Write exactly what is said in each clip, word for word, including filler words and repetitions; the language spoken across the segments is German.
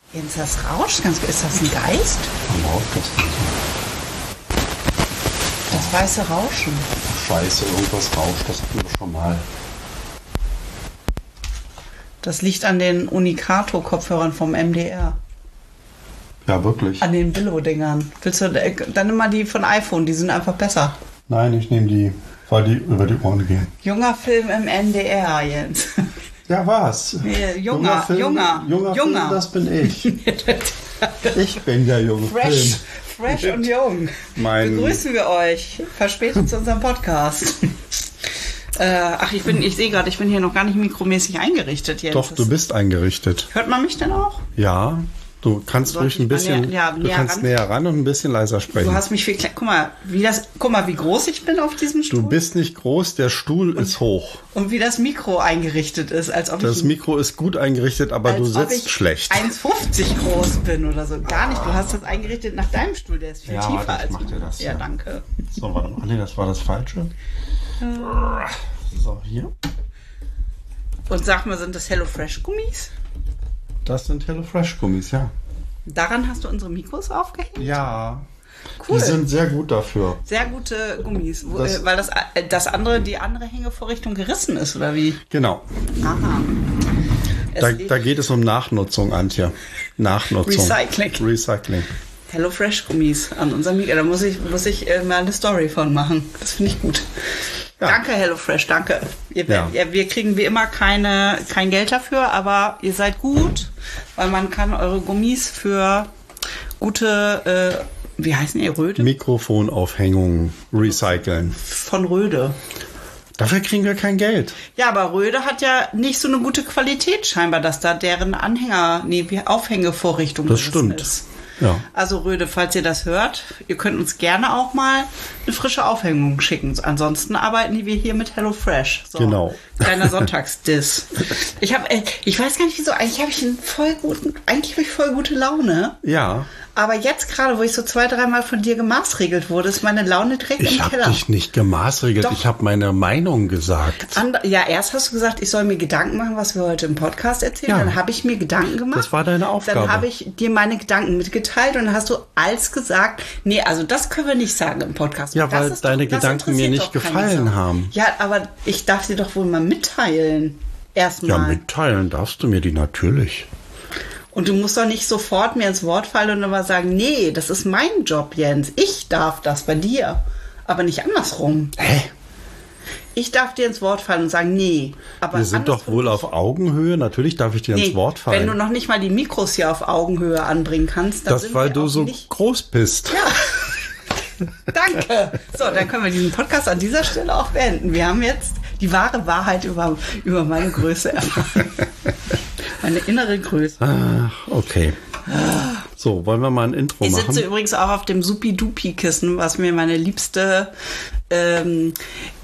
Jens, das rauscht ganz gut. Ist das ein Geist? Warum rauscht das denn so? Das weiße Rauschen. Scheiße, irgendwas rauscht. Das hatten wir schon mal. Das liegt an den Unicato-Kopfhörern vom M D R. Ja, wirklich. An den Billo-Dingern. Willst du, dann nimm mal die von iPhone, die sind einfach besser. Nein, ich nehme die, weil die über die Ohren gehen. Junger Film im M D R, Jens. Ja, was? Nee, junger, Film, junger, junger. junger. Film, das bin ich. Ich bin der junge Fresh, Film. fresh und jung. Mein Begrüßen wir euch. Verspätet zu unserem Podcast. äh, ach, ich bin, ich sehe gerade, ich bin hier noch gar nicht mikromäßig eingerichtet jetzt. Doch, du bist eingerichtet. Hört man mich denn auch? Ja, du kannst Soll ruhig ich ein mal bisschen, näher- ja, du näher kannst ran? näher ran und ein bisschen leiser sprechen. Du hast mich viel kleiner. Guck mal, wie das, guck mal, wie groß ich bin auf diesem Stuhl. Du bist nicht groß, der Stuhl ist hoch. Und wie das Mikro eingerichtet ist, als ob Das ich, Mikro ist gut eingerichtet, aber du als ob sitzt ich schlecht. eins fünfzig groß bin oder so. Gar nicht. Du hast das eingerichtet nach deinem Stuhl, der ist viel Ja, tiefer warte, ich als mach dir das, Ja, ja. danke. So, warte mal. Nee, das war das Falsche. So, hier. Und sag mal, sind das HelloFresh-Gummis? Das sind HelloFresh-Gummis, ja. Daran hast du unsere Mikros aufgehängt? Ja. Cool. Die sind sehr gut dafür. Sehr gute Gummis, wo, Das- äh, weil das, äh, das andere, die andere Hängevorrichtung gerissen ist, oder wie? Genau. Aha. Es Da, liegt- da geht es um Nachnutzung, Antje. Nachnutzung. Recycling. Recycling. HelloFresh-Gummis an unserem Mikro. Da muss ich, muss ich äh, mal eine Story von machen. Das finde ich gut. Ja. Danke, HelloFresh, danke. Ihr, Ja. ihr, wir kriegen wie immer keine, kein Geld dafür, aber ihr seid gut, weil man kann eure Gummis für gute, äh, wie heißen die, Röde? Mikrofonaufhängungen recyceln. Von Röde. Dafür kriegen wir kein Geld. Ja, aber Röde hat ja nicht so eine gute Qualität scheinbar, dass da deren Anhänger, nee, wie Aufhängevorrichtung Das gerissen stimmt. ist. Ja. Also Röde, falls ihr das hört, ihr könnt uns gerne auch mal eine frische Aufhängung schicken. Ansonsten arbeiten wir hier mit HelloFresh. So, Genau. Kleiner Sonntagsdiss. Ich habe, äh, ich weiß gar nicht wieso, eigentlich habe ich einen voll guten, eigentlich habe ich voll gute Laune. Ja. Aber jetzt gerade, wo ich so zwei, dreimal von dir gemaßregelt wurde, ist meine Laune direkt Ich im habe Keller. dich nicht gemaßregelt. Doch. Ich habe meine Meinung gesagt. And, ja, erst hast du gesagt, ich soll mir Gedanken machen, was wir heute im Podcast erzählen. Ja. Dann habe ich mir Gedanken gemacht. Das war deine Aufgabe. Dann habe ich dir meine Gedanken mitgeteilt und dann hast du als gesagt, nee, also das können wir nicht sagen im Podcast. Ja, Das weil ist deine doch, das Gedanken mir interessiert nicht doch keine gefallen Sau. haben. Ja, aber ich darf dir doch wohl mal mitteilen. Ja, Erstmal. mitteilen darfst du mir die natürlich. Und du musst doch nicht sofort mir ins Wort fallen und immer sagen, nee, das ist mein Job, Jens. Ich darf das bei dir. Aber nicht andersrum. Hä? Ich darf dir ins Wort fallen und sagen, nee. Aber Wir sind doch andersrum wohl nicht. auf Augenhöhe. Natürlich darf ich dir ins Nee, Wort fallen. wenn du noch nicht mal die Mikros hier auf Augenhöhe anbringen kannst, dann das, sind weil wir du auch so nicht... groß bist. Danke. So, dann können wir diesen Podcast an dieser Stelle auch beenden. Wir haben jetzt die wahre Wahrheit über, über meine Größe erfahren. Meine innere Größe. Ach, okay. So, wollen wir mal ein Intro Ich machen? sitze übrigens auch auf dem Supi-Dupi-Kissen, was mir meine liebste, ähm,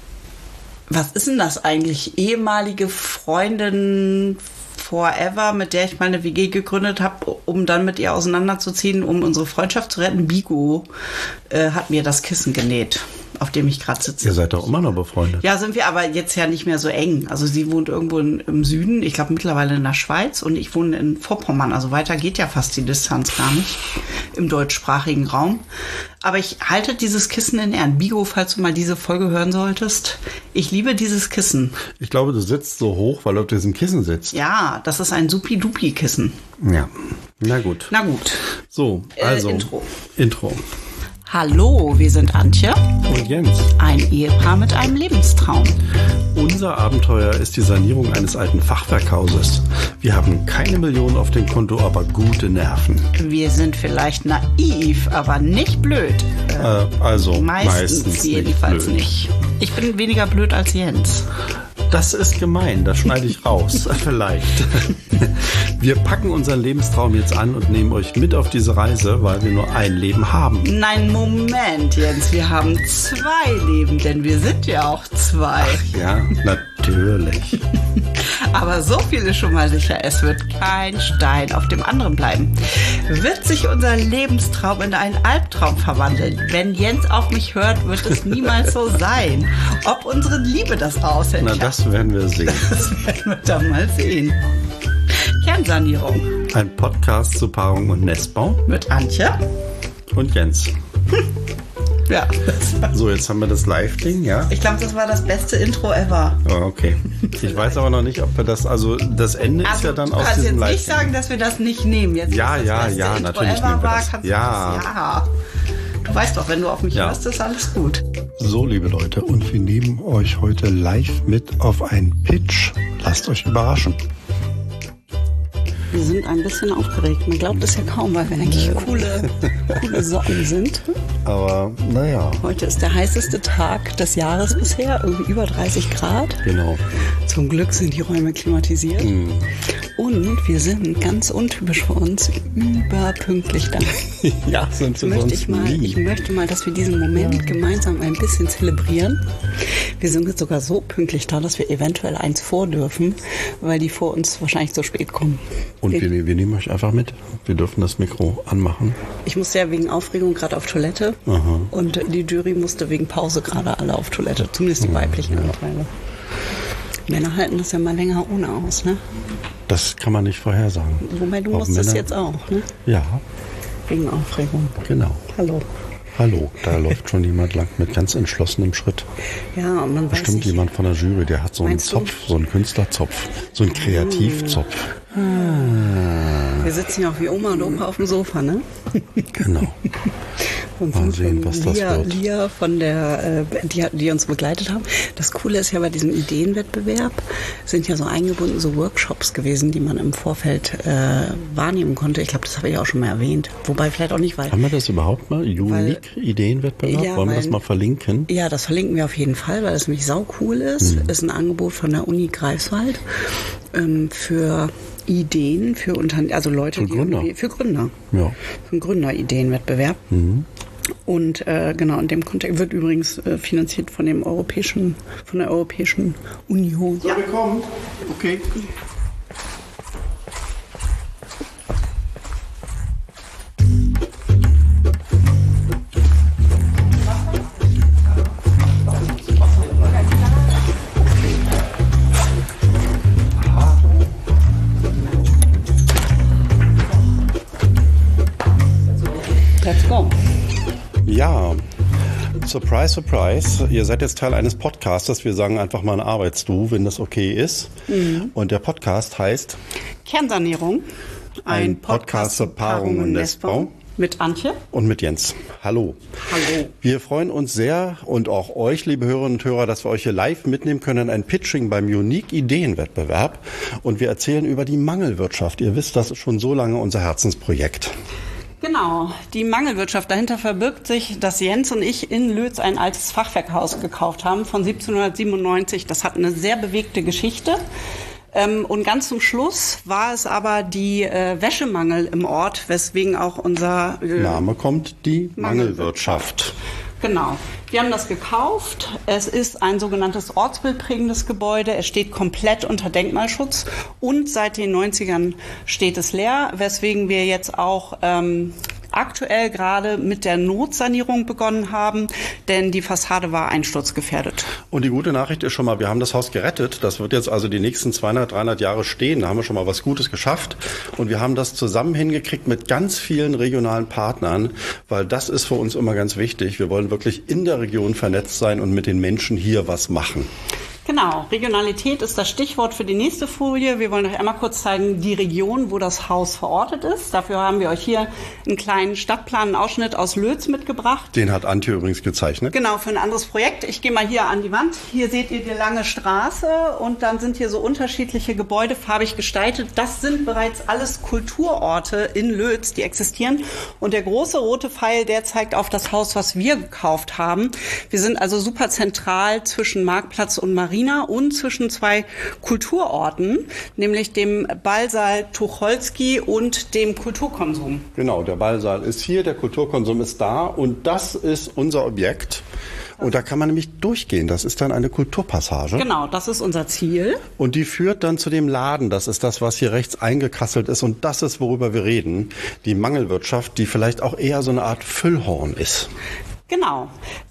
was ist denn das eigentlich? Ehemalige Freundin Forever, mit der ich mal eine W G gegründet habe, um dann mit ihr auseinanderzuziehen, um unsere Freundschaft zu retten. Bigo äh, hat mir das Kissen genäht, auf dem ich gerade sitze. Ihr seid doch immer noch befreundet. Ja, sind wir aber jetzt ja nicht mehr so eng. Also sie wohnt irgendwo in, im Süden, ich glaube mittlerweile in der Schweiz und ich wohne in Vorpommern. Also weiter geht ja fast die Distanz gar nicht im deutschsprachigen Raum. Aber ich halte dieses Kissen in Ehren. Bigo, falls du mal diese Folge hören solltest, ich liebe dieses Kissen. Ich glaube, du sitzt so hoch, weil du auf diesem Kissen sitzt. Ja, das ist ein Supi-Dupi-Kissen. Ja. Na gut. Na gut. So, Äh, also. Intro. Intro. Hallo, wir sind Antje, Und Jens. ein Ehepaar mit einem Lebenstraum. Unser Abenteuer ist die Sanierung eines alten Fachwerkhauses. Wir haben keine Millionen auf dem Konto, aber gute Nerven. Wir sind vielleicht naiv, aber nicht blöd. Äh, also Meistens, meistens jedenfalls nicht. nicht. Ich bin weniger blöd als Jens. Das ist gemein, das schneide ich raus. Vielleicht. Wir packen unseren Lebenstraum jetzt an und nehmen euch mit auf diese Reise, weil wir nur ein Leben haben. Nein, Moment, Jens. Wir haben zwei Leben, denn wir sind ja auch zwei. Ja, natürlich. Aber so viel ist schon mal sicher, es wird kein Stein auf dem anderen bleiben. Wird sich unser Lebenstraum in einen Albtraum verwandeln? Wenn Jens auf mich hört, wird es niemals so sein. Ob unsere Liebe das aushält, Na, das werden wir sehen. das werden wir dann mal sehen. Kernsanierung. Ein Podcast zu Paarung und Nestbau. Mit Antje. Und Jens. Ja. So, jetzt haben wir das Live-Ding, ja? Ich glaube, das war das beste Intro ever. Oh, okay. Ich weiß aber noch nicht, ob wir das, also das Ende ist Also, ja dann du aus kannst diesem jetzt Live-Ding. nicht sagen, dass wir das nicht nehmen. Jetzt Ja, das ja, beste ja, Intro natürlich ever nehmen wir war, das. kannst du Ja. das, ja. Du weißt doch, wenn du auf mich Ja. hörst, ist alles gut. So, liebe Leute, und wir nehmen euch heute live mit auf einen Pitch. Lasst euch überraschen. Wir sind ein bisschen aufgeregt. Man glaubt es ja kaum, weil wir eigentlich coole, coole Socken sind. Aber naja, Heute ist der heißeste Tag des Jahres bisher, irgendwie über dreißig Grad. genau. Zum Glück sind die Räume klimatisiert. Mhm. Und wir sind ganz untypisch für uns überpünktlich da. Ja, sind wir Möchte sonst ich, mal, ich nie. möchte mal, dass wir diesen Moment gemeinsam ein bisschen zelebrieren. Wir sind jetzt sogar so pünktlich da, dass wir eventuell eins vor dürfen, weil die vor uns wahrscheinlich zu spät kommen. Und wir, wir nehmen euch einfach mit. Wir dürfen das Mikro anmachen. Ich musste ja wegen Aufregung gerade auf Toilette. Aha. Und die Jury musste wegen Pause gerade alle auf Toilette. Zumindest die weiblichen Anteile. Männer halten das ja mal länger ohne aus, ne? Das kann man nicht vorhersagen. Wobei du Auch musstest Männer- jetzt auch, ne? Ja, Wegen Aufregung. genau. Hallo. Hallo, da läuft schon jemand lang mit ganz entschlossenem Schritt. Ja, und man weiß Bestimmt nicht. jemand von der Jury, der hat so einen Meinst du? Zopf, so einen Künstlerzopf, so einen Kreativzopf. Wir sitzen ja auch wie Oma und Opa auf dem Sofa, ne? Genau. Und Mal sind sehen, von was das Lia, wird. Lia von der, äh, die, die uns begleitet haben. Das Coole ist ja bei diesem Ideenwettbewerb sind ja so eingebunden so Workshops gewesen, die man im Vorfeld äh, wahrnehmen konnte. Ich glaube, das habe ich auch schon mal erwähnt. Wobei vielleicht auch nicht, weil... Haben wir das überhaupt mal? Unique Ideenwettbewerb? Ja, Wollen wir das weil- mal verlinken? Ja, das verlinken wir auf jeden Fall, weil das nämlich sau cool ist. Mhm. Ist ein Angebot von der Uni Greifswald ähm, für Ideen, für Unternehmen, also Leute, Für die Gründer. irgendwie- für Gründer. Ja. Für einen Gründerideenwettbewerb. Und äh, genau, in dem Kontext wird übrigens äh, finanziert von dem Europäischen, von der Europäischen Union. Ja, wir kommen. Okay. Let's go. Ja, surprise, surprise. Ihr seid jetzt Teil eines Podcastes. Wir sagen einfach mal ein Arbeitsdu, wenn das okay ist. Und der Podcast heißt Kernsanierung. Ein Podcast zur Paarung und Nestbau. Mit Antje. und mit Jens. Hallo. Hallo. Wir freuen uns sehr und auch euch, liebe Hörerinnen und Hörer, dass wir euch hier live mitnehmen können, ein Pitching beim Unique Ideenwettbewerb. Und wir erzählen über die Mangelwirtschaft. Ihr wisst, das ist schon so lange unser Herzensprojekt. Genau, die Mangelwirtschaft. Dahinter verbirgt sich, dass Jens und ich in Lötz ein altes Fachwerkhaus gekauft haben von siebzehnhundertsiebenundneunzig. Das hat eine sehr bewegte Geschichte. Ähm, und ganz zum Schluss war es aber die äh, Wäschemangel im Ort, weswegen auch unser... Äh, Name kommt die Mangelwirtschaft. Genau. Wir haben das gekauft. Es ist ein sogenanntes ortsbildprägendes Gebäude. Es steht komplett unter Denkmalschutz und seit den neunzigern steht es leer, weswegen wir jetzt auch ähm, aktuell gerade mit der Notsanierung begonnen haben, denn die Fassade war einsturzgefährdet. Und die gute Nachricht ist schon mal, wir haben das Haus gerettet. Das wird jetzt also die nächsten zweihundert, dreihundert Jahre stehen. Da haben wir schon mal was Gutes geschafft. Und wir haben das zusammen hingekriegt mit ganz vielen regionalen Partnern, weil das ist für uns immer ganz wichtig. Wir wollen wirklich in der Region vernetzt sein und mit den Menschen hier was machen. Genau, Regionalität ist das Stichwort für die nächste Folie. Wir wollen euch einmal kurz zeigen, die Region, wo das Haus verortet ist. Dafür haben wir euch hier einen kleinen Stadtplan, einen Ausschnitt aus Lötz mitgebracht. Den hat Antje übrigens gezeichnet. Genau, für ein anderes Projekt. Ich gehe mal hier an die Wand. Hier seht ihr die lange Straße und dann sind hier so unterschiedliche Gebäude farbig gestaltet. Das sind bereits alles Kulturorte in Lötz, die existieren. Und der große rote Pfeil, der zeigt auf das Haus, was wir gekauft haben. Wir sind also super zentral zwischen Marktplatz und Marina und zwischen zwei Kulturorten, nämlich dem Ballsaal Tucholsky und dem Kulturkonsum. Genau, der Ballsaal ist hier, der Kulturkonsum ist da und das ist unser Objekt. Und da kann man nämlich durchgehen. Das ist dann eine Kulturpassage. Genau, das ist unser Ziel. Und die führt dann zu dem Laden. Das ist das, was hier rechts eingekasselt ist. Und das ist, worüber wir reden. Die Mangelwirtschaft, die vielleicht auch eher so eine Art Füllhorn ist. Genau.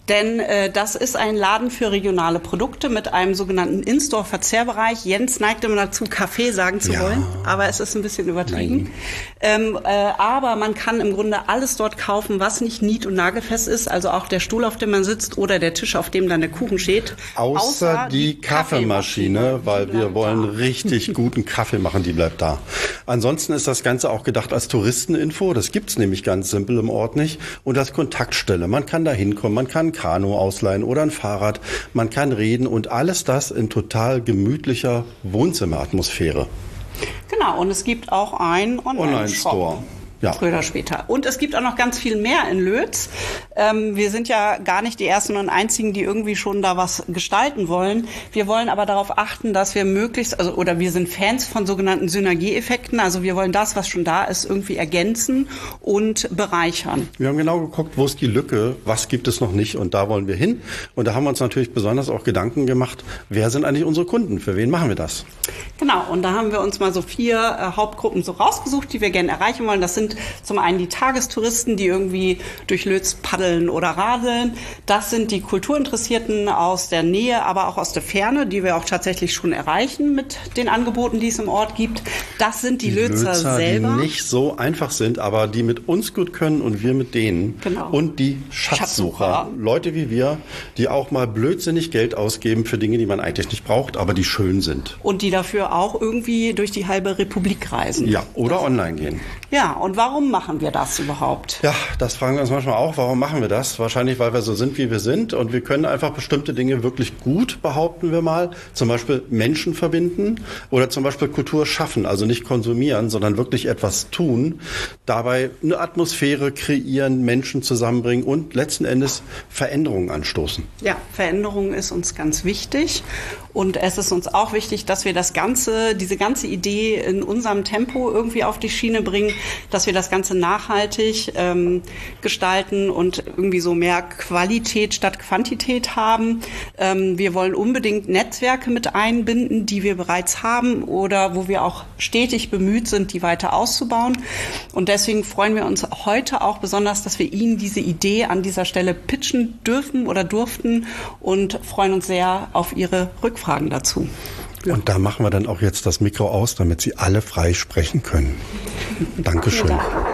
Denn äh, das ist ein Laden für regionale Produkte mit einem sogenannten In-Store-Verzehrbereich. Jens neigt immer dazu, Kaffee sagen zu ja. wollen, aber es ist ein bisschen übertrieben. Ähm, äh, aber man kann im Grunde alles dort kaufen, was nicht nied- und nagelfest ist, also auch der Stuhl, auf dem man sitzt oder der Tisch, auf dem dann der Kuchen steht. Außer, außer die, die Kaffeemaschine, Kaffeemaschine, weil wir wollen da. richtig guten Kaffee machen, die bleibt da. Ansonsten ist das Ganze auch gedacht als Touristeninfo, das gibt's nämlich ganz simpel im Ort nicht, und als Kontaktstelle. Man kann da hinkommen, man kann ein Kanu ausleihen oder ein Fahrrad, man kann reden und alles das in total gemütlicher Wohnzimmeratmosphäre. Genau, und es gibt auch einen Online-Store. Online Ja. Früher oder später. Und es gibt auch noch ganz viel mehr in Lötz. Ähm, wir sind ja gar nicht die Ersten und Einzigen, die irgendwie schon da was gestalten wollen. Wir wollen aber darauf achten, dass wir möglichst, also oder wir sind Fans von sogenannten Synergieeffekten. Also wir wollen das, was schon da ist, irgendwie ergänzen und bereichern. Wir haben genau geguckt, wo ist die Lücke, was gibt es noch nicht, und da wollen wir hin. Und da haben wir uns natürlich besonders auch Gedanken gemacht, wer sind eigentlich unsere Kunden, für wen machen wir das? Genau, und da haben wir uns mal so vier äh, Hauptgruppen so rausgesucht, die wir gerne erreichen wollen. Das sind zum einen die Tagestouristen, die irgendwie durch Lötz paddeln oder radeln. Das sind die Kulturinteressierten aus der Nähe, aber auch aus der Ferne, die wir auch tatsächlich schon erreichen mit den Angeboten, die es im Ort gibt. Das sind die, die Lötzer, Lötzer selber. Die nicht so einfach sind, aber die mit uns gut können und wir mit denen. Genau. Und die Schatzsucher. Schatzsucher. Leute wie wir, die auch mal blödsinnig Geld ausgeben für Dinge, die man eigentlich nicht braucht, aber die schön sind. Und die dafür auch irgendwie durch die halbe Republik reisen. Ja, oder das online gehen. Ja, und warum machen wir das überhaupt? Ja, das fragen wir uns manchmal auch. Warum machen wir das? Wahrscheinlich, weil wir so sind, wie wir sind. Und wir können einfach bestimmte Dinge wirklich gut, behaupten wir mal. Zum Beispiel Menschen verbinden oder zum Beispiel Kultur schaffen. Also nicht konsumieren, sondern wirklich etwas tun. Dabei eine Atmosphäre kreieren, Menschen zusammenbringen und letzten Endes Veränderungen anstoßen. Ja, Veränderung ist uns ganz wichtig. Und es ist uns auch wichtig, dass wir das Ganze, diese ganze Idee in unserem Tempo irgendwie auf die Schiene bringen, dass wir das Ganze nachhaltig ähm, gestalten und irgendwie so mehr Qualität statt Quantität haben. Ähm, wir wollen unbedingt Netzwerke mit einbinden, die wir bereits haben oder wo wir auch stetig bemüht sind, die weiter auszubauen. Und deswegen freuen wir uns heute auch besonders, dass wir Ihnen diese Idee an dieser Stelle pitchen dürfen oder durften und freuen uns sehr auf Ihre Rückfragen. Fragen dazu. Ja. Und da machen wir dann auch jetzt das Mikro aus, damit Sie alle frei sprechen können. Dankeschön.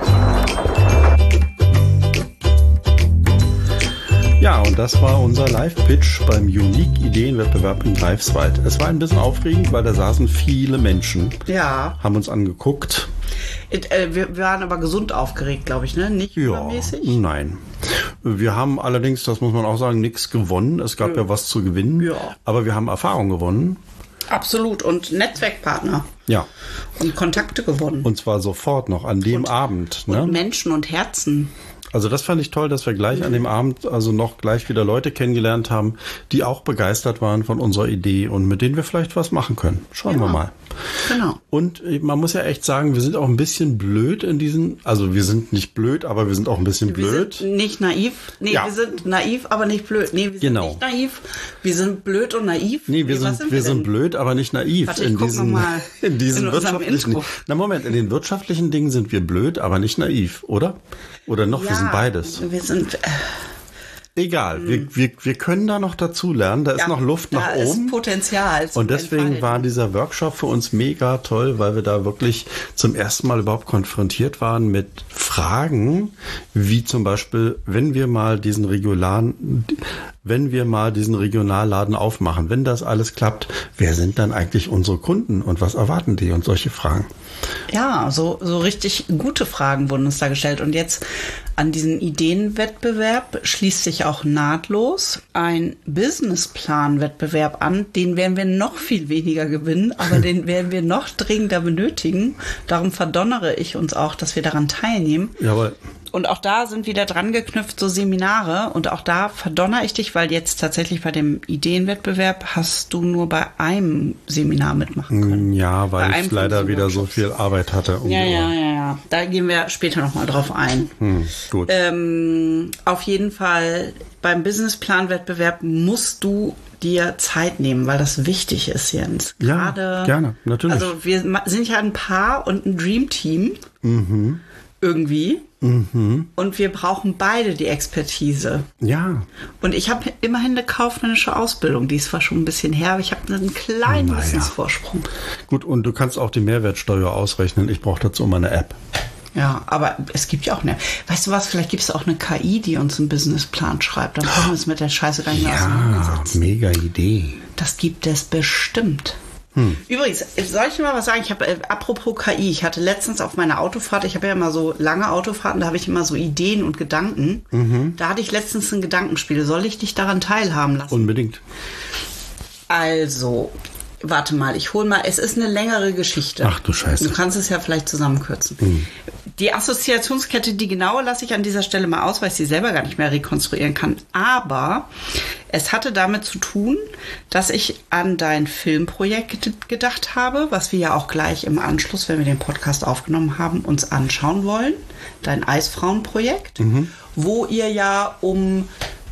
Ja, und das war unser Live-Pitch beim Unique Ideenwettbewerb in Greifswald. Es war ein bisschen aufregend, weil da saßen viele Menschen, ja, haben uns angeguckt. It, äh, wir, wir waren aber gesund aufgeregt, glaube ich, ne? Nicht ja, übermäßig? Nein. Wir haben allerdings, das muss man auch sagen, nichts gewonnen. Es gab ja, ja was zu gewinnen, ja. aber wir haben Erfahrung gewonnen. Absolut. Und Netzwerkpartner. Ja. Und Kontakte gewonnen. Und zwar sofort noch an dem und, Abend. Und ne? Menschen und Herzen. Also das fand ich toll, dass wir gleich mhm. an dem Abend also noch gleich wieder Leute kennengelernt haben, die auch begeistert waren von unserer Idee und mit denen wir vielleicht was machen können. Schauen ja. wir mal. Genau. Und man muss ja echt sagen, wir sind auch ein bisschen blöd in diesen, also wir sind nicht blöd, aber wir sind auch ein bisschen wir blöd. Sind nicht naiv. Nee, ja. wir sind naiv, aber nicht blöd. Nee, wir sind genau. nicht naiv. Wir sind blöd und naiv. Nee, wir nee, sind, sind wir, wir sind blöd, aber nicht naiv. Warte, in, diesen, in diesen in wirtschaftlichen, na Moment, in den wirtschaftlichen Dingen sind wir blöd, aber nicht naiv, oder? Oder noch, ja, wir sind beides. Wir sind... Äh, Egal, hm. wir, wir, wir können da noch dazu lernen, da ist ja, noch Luft nach da oben. Ist Potenzial. Und deswegen war dieser Workshop für uns mega toll, weil wir da wirklich zum ersten Mal überhaupt konfrontiert waren mit Fragen, wie zum Beispiel, wenn wir mal diesen regionalen, wenn wir mal diesen Regionalladen aufmachen, wenn das alles klappt, wer sind dann eigentlich unsere Kunden und was erwarten die und solche Fragen? Ja, so, so richtig gute Fragen wurden uns da gestellt. Und jetzt an diesen Ideenwettbewerb schließt sich auch nahtlos ein Businessplan-Wettbewerb an. Den werden wir noch viel weniger gewinnen, aber den werden wir noch dringender benötigen. Darum verdonnere ich uns auch, dass wir daran teilnehmen. Jawohl. Und auch da sind wieder dran geknüpft so Seminare. Und auch da verdonner ich dich, weil jetzt tatsächlich bei dem Ideenwettbewerb hast du nur bei einem Seminar mitmachen können. Ja, weil ich leider wieder so viel Arbeit hatte. Um ja, ja, ja, ja. Da gehen wir später nochmal drauf ein. Hm, gut. Ähm, auf jeden Fall beim Businessplan-Wettbewerb musst du dir Zeit nehmen, weil das wichtig ist, Jens. Gerade, ja, gerne, natürlich. Also wir sind ja ein Paar und ein Dream-Team. Mhm. irgendwie. Mhm. Und wir brauchen beide die Expertise. Ja. Und ich habe immerhin eine kaufmännische Ausbildung. Die ist zwar schon ein bisschen her, aber ich habe einen kleinen Naja. Wissensvorsprung. Gut, und du kannst auch die Mehrwertsteuer ausrechnen. Ich brauche dazu mal eine App. Ja, aber es gibt ja auch eine. Weißt du was, vielleicht gibt es auch eine K I, die uns einen Businessplan schreibt. Dann können wir uns mit der Scheiße gar nicht mehr Ja, auseinandersetzen. mega Idee. Das gibt es bestimmt. Hm. Übrigens, soll ich mal was sagen? Ich habe, äh, apropos K I, ich hatte letztens auf meiner Autofahrt, ich habe ja immer so lange Autofahrten, da habe ich immer so Ideen und Gedanken. Mhm. Da hatte ich letztens ein Gedankenspiel. Soll ich dich daran teilhaben lassen? Unbedingt. Also, warte mal, ich hole mal, es ist eine längere Geschichte. Ach du Scheiße. Du kannst es ja vielleicht zusammenkürzen. Mhm. Die Assoziationskette, die genaue, lasse ich an dieser Stelle mal aus, weil ich sie selber gar nicht mehr rekonstruieren kann. Aber es hatte damit zu tun, dass ich an dein Filmprojekt gedacht habe, was wir ja auch gleich im Anschluss, wenn wir den Podcast aufgenommen haben, uns anschauen wollen. Dein Eisfrauenprojekt, mhm. wo ihr ja um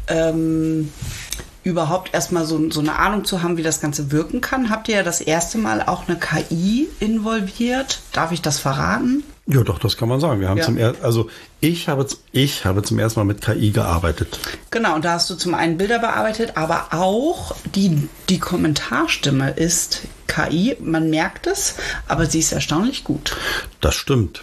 ähm, überhaupt erstmal so, so eine Ahnung zu haben, wie das Ganze wirken kann, habt ihr ja das erste Mal auch eine K I involviert. Darf ich das verraten? Ja, doch, das kann man sagen. Wir haben ja. zum er- also ich habe ich habe zum ersten Mal mit K I gearbeitet. Genau, und da hast du zum einen Bilder bearbeitet, aber auch die, die Kommentarstimme ist K I. Man merkt es, aber sie ist erstaunlich gut. Das stimmt.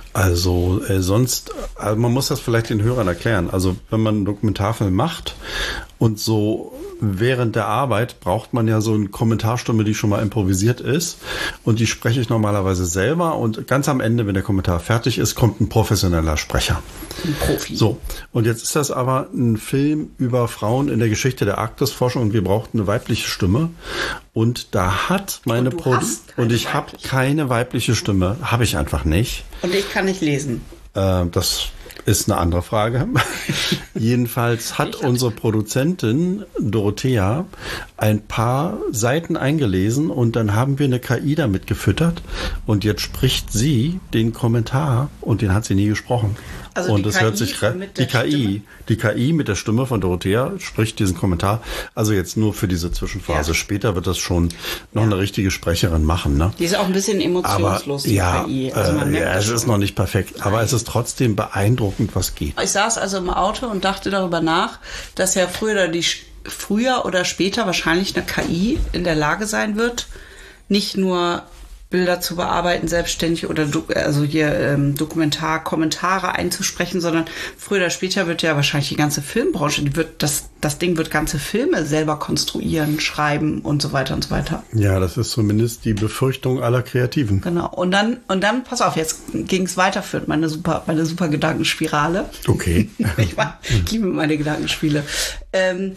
Also äh, sonst, also man muss das vielleicht den Hörern erklären. Also wenn man einen Dokumentarfilm macht und so während der Arbeit braucht man ja so eine Kommentarstimme, die schon mal improvisiert ist. Und die spreche ich normalerweise selber. Und ganz am Ende, wenn der Kommentar fertig ist, kommt ein professioneller Sprecher. Ein Profi. So, und jetzt ist das aber ein Film über Frauen in der Geschichte der Arktisforschung und wir brauchten eine weibliche Stimme. Und da hat meine und, Produ- und ich habe keine weibliche Stimme, habe ich einfach nicht. Und ich kann nicht lesen. Äh, das ist eine andere Frage. Jedenfalls hat unsere Produzentin Dorothea ein paar Seiten eingelesen und dann haben wir eine K I damit gefüttert und jetzt spricht sie den Kommentar und den hat sie nie gesprochen. Also und die es K I hört sich re- mit der die K I, Stimme? die K I mit der Stimme von Dorothea spricht diesen Kommentar. Also jetzt nur für diese Zwischenphase. Ja. Später wird das schon noch eine richtige Sprecherin machen, ne? Die ist auch ein bisschen emotionslos, Aber die ja, K I. Also man äh, merkt ja, das es schon. ist noch nicht perfekt, aber es ist trotzdem beeindruckend, was geht. Ich saß also im Auto und dachte darüber nach, dass ja früher oder, die, früher oder später wahrscheinlich eine K I in der Lage sein wird, nicht nur Bilder zu bearbeiten, selbstständig oder do, also hier ähm, Dokumentar, Kommentare einzusprechen, sondern früher oder später wird ja wahrscheinlich die ganze Filmbranche, die wird das, das Ding wird ganze Filme selber konstruieren, schreiben und so weiter und so weiter. Ja, das ist zumindest die Befürchtung aller Kreativen. Genau. Und dann, und dann, pass auf, jetzt ging es weiterführend, meine super, meine super Gedankenspirale. Okay. ich, mag, ich liebe meine Gedankenspiele. Ähm,